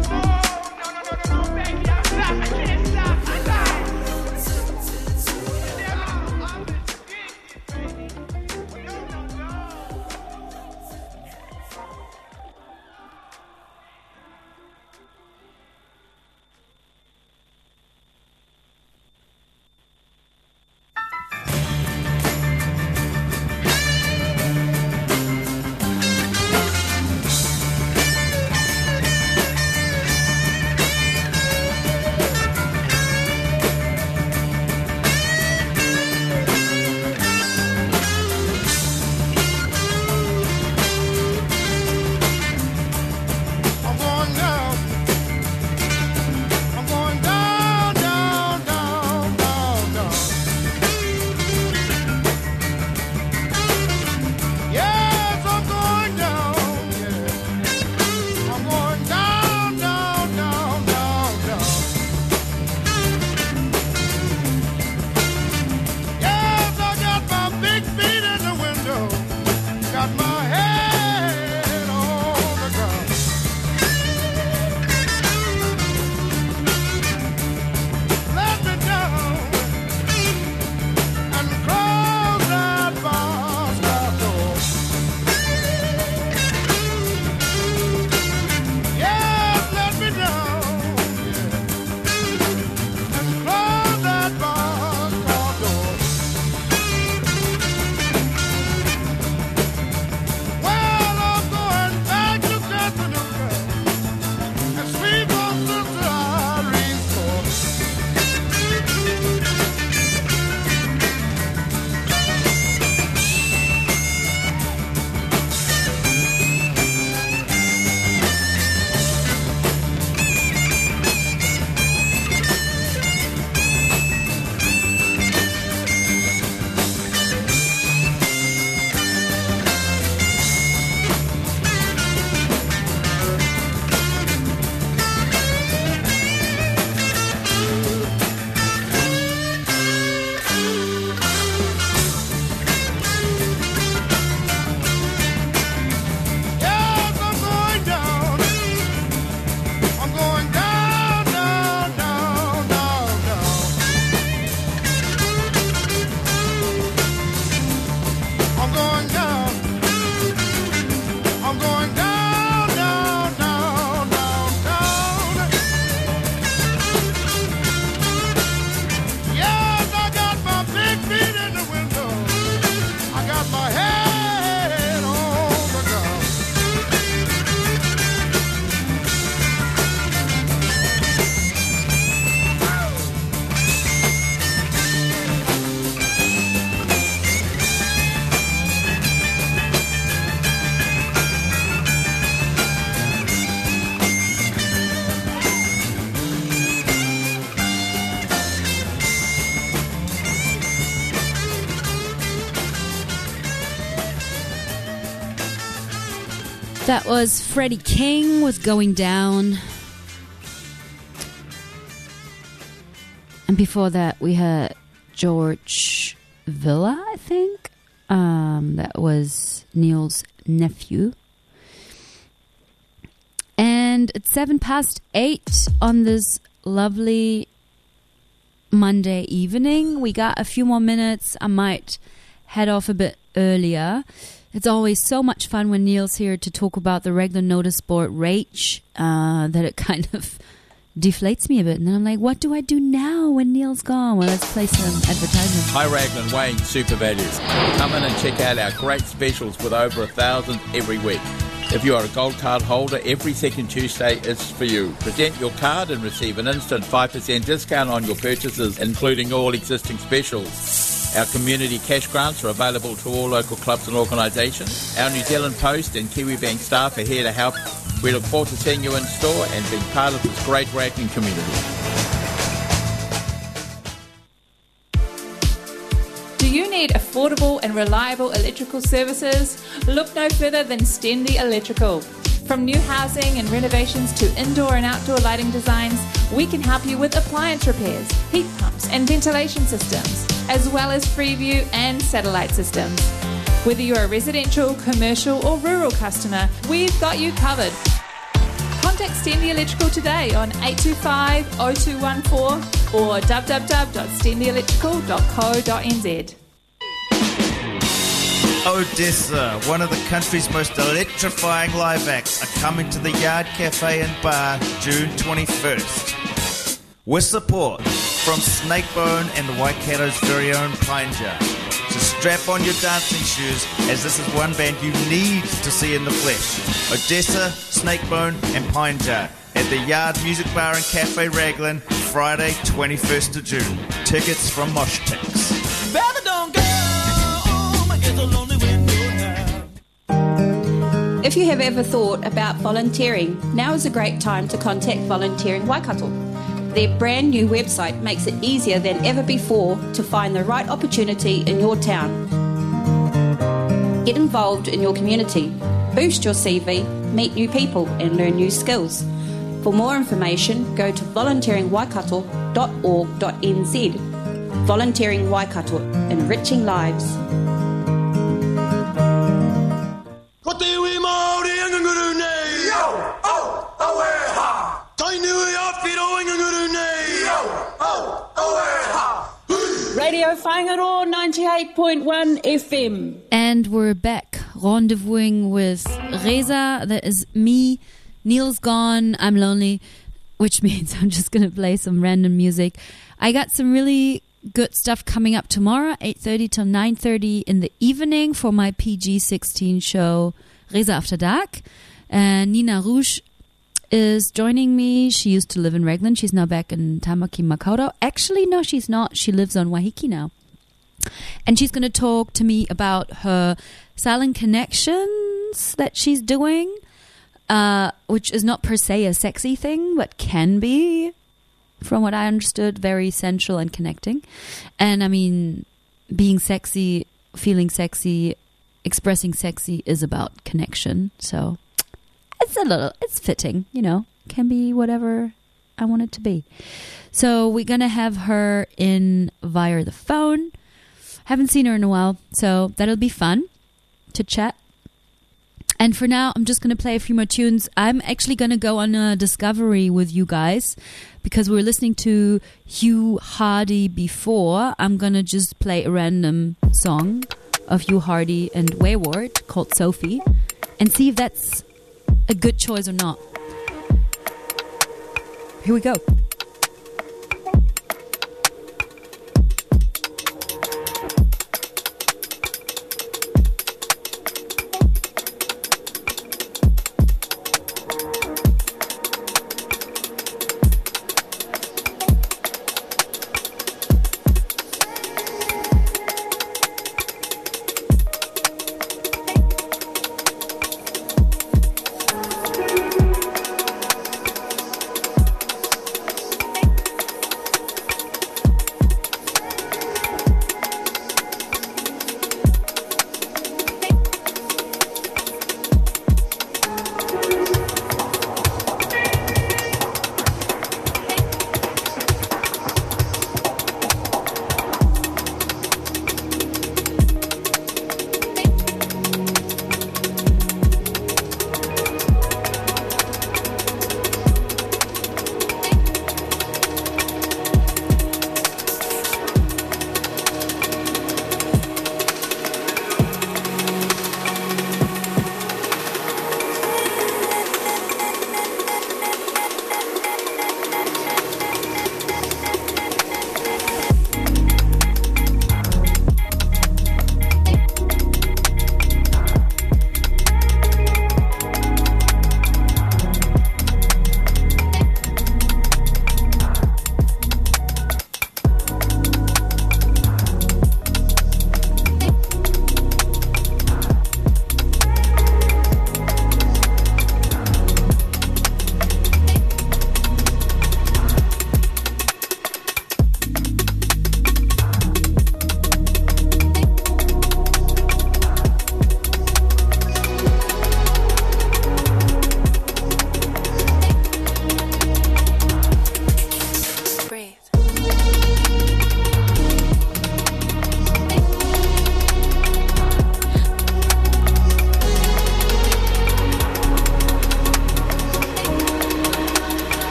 That was Freddie King with Going Down. And before that, we had George Villa, I think. Um, that was Neil's nephew. And it's seven past eight on this lovely Monday evening. We got a few more minutes. I might head off a bit earlier. It's always so much fun when Neil's here to talk about the regular notice board Rach, uh, that it kind of deflates me a bit. And then I'm like, what do I do now when Neil's gone? Well, let's play some advertisement. Hi Raglan, Wayne, Super Values. Come in and check out our great specials with over a thousand every week. If you are a gold card holder, every second Tuesday is for you. Present your card and receive an instant five percent discount on your purchases, including all existing specials. Our community cash grants are available to all local clubs and organisations. Our New Zealand Post and Kiwibank staff are here to help. We look forward to seeing you in store and being part of this great Raglan community. Do you need affordable and reliable electrical services? Look no further than Stenley Electrical. From new housing and renovations to indoor and outdoor lighting designs, we can help you with appliance repairs, heat pumps and ventilation systems, as well as Freeview and satellite systems. Whether you're a residential, commercial or rural customer, we've got you covered. Contact Stenley Electrical today on eight two five, oh two one four or w w w dot stenley electrical dot co dot n z. Odessa, one of the country's most electrifying live acts, are coming to the Yard Cafe and Bar June twenty-first. With support from Snakebone and the Waikato's very own Pine Jar. So strap on your dancing shoes, as this is one band you need to see in the flesh. Odessa, Snakebone and Pine Jar at the Yard Music Bar and Cafe Raglan, Friday twenty-first of June. Tickets from Moshtix. Baby, don't go. It's a lonely window. If you have ever thought about volunteering, now is a great time to contact Volunteering Waikato. Their brand new website makes it easier than ever before to find the right opportunity in your town. Get involved in your community, boost your C V, meet new people and learn new skills. For more information, go to volunteering waikato dot org dot n z. Volunteering Waikato, enriching lives. Radio Whangaroa ninety-eight point one F M. And we're back, rendezvousing with Reza. That is me. Neil's gone. I'm lonely, which means I'm just going to play some random music. I got some really good stuff coming up tomorrow, eight thirty till nine thirty in the evening for my P G sixteen show, Reza After Dark. And Nina Rouge is joining me. She used to live in Raglan. She's now back in Tamaki Makaurau. Actually, no, she's not. She lives on Waiheke now. And she's going to talk to me about her silent connections that she's doing, uh, which is not per se a sexy thing, but can be, from what I understood, very sensual and connecting. And I mean, being sexy, feeling sexy, expressing sexy is about connection. So it's a little, it's fitting, you know, can be whatever I want it to be. So we're going to have her in via the phone. Haven't seen her in a while, so that'll be fun to chat. And for now, I'm just going to play a few more tunes. I'm actually going to go on a discovery with you guys because we were listening to Hugh Hardy before. I'm going to just play a random song of Hugh Hardy and Wayward called Sophie and see if that's a good choice or not. Here we go.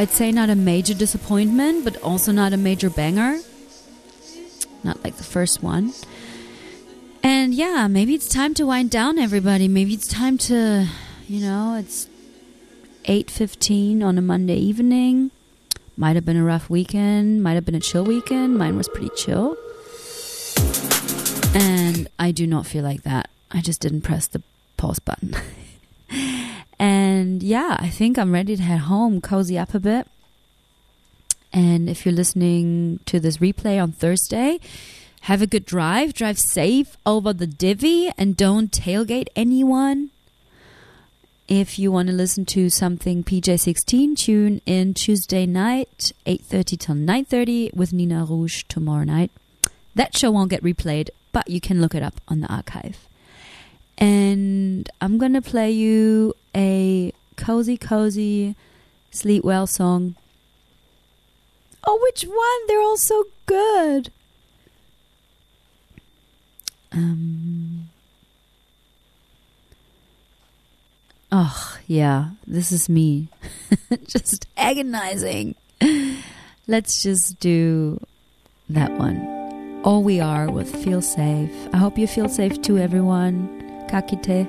I'd say not a major disappointment, but also not a major banger. Not like the first one. And yeah, maybe it's time to wind down, everybody. Maybe it's time to, you know, it's eight fifteen on a Monday evening. Might have been a rough weekend. Might have been a chill weekend. Mine was pretty chill. And I do not feel like that. I just didn't press the pause button. And yeah, I think I'm ready to head home, cozy up a bit. And if you're listening to this replay on Thursday, have a good drive. Drive safe over the divvy and don't tailgate anyone. If you want to listen to something P J sixteen, tune in Tuesday night, eight thirty till nine thirty with Nina Rouge tomorrow night. That show won't get replayed, but you can look it up on the archive. And I'm going to play you a cozy, cozy, sleep well song. Oh, which one? They're all so good. Um. Oh, yeah. This is me. Just agonizing. Let's just do that one. All We Are with Feel Safe. I hope you feel safe too, everyone. Ka kite.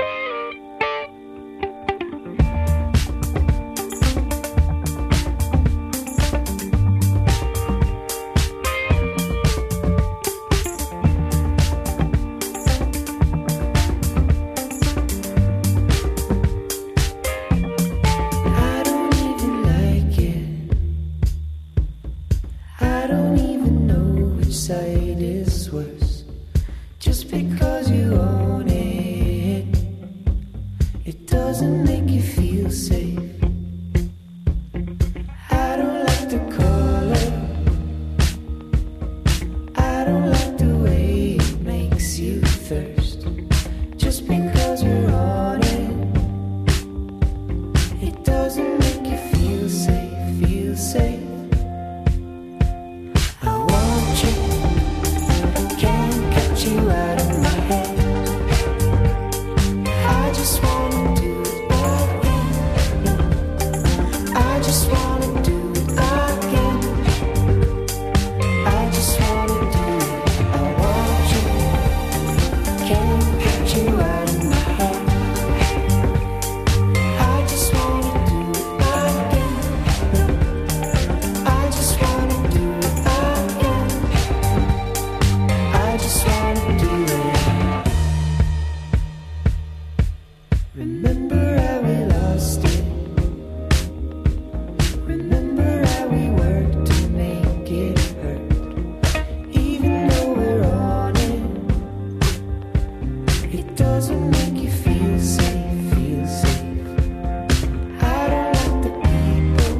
Side is worse. Just because you own it, it doesn't make you feel safe. I don't like the color, I don't like the way it makes you thirst. Just because you're on it, it doesn't make you feel safe, feel safe. You out of my head. I just wanna do it again. I just wanna do it again. I just wanna do it. I want you. Can't get you out of my head. I just wanna do it again. I just wanna do it again. I just wanna. Remember how we lost it. Remember how we worked to make it hurt. Even though we're on it, it doesn't make you feel safe, feel safe. I don't like the people,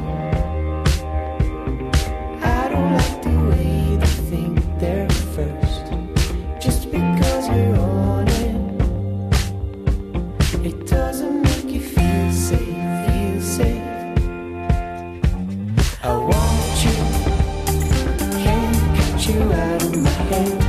I don't like the way they think they're first. Just because you're on it, it doesn't make you feel safe, feel safe. I want you, can't get you out of my head.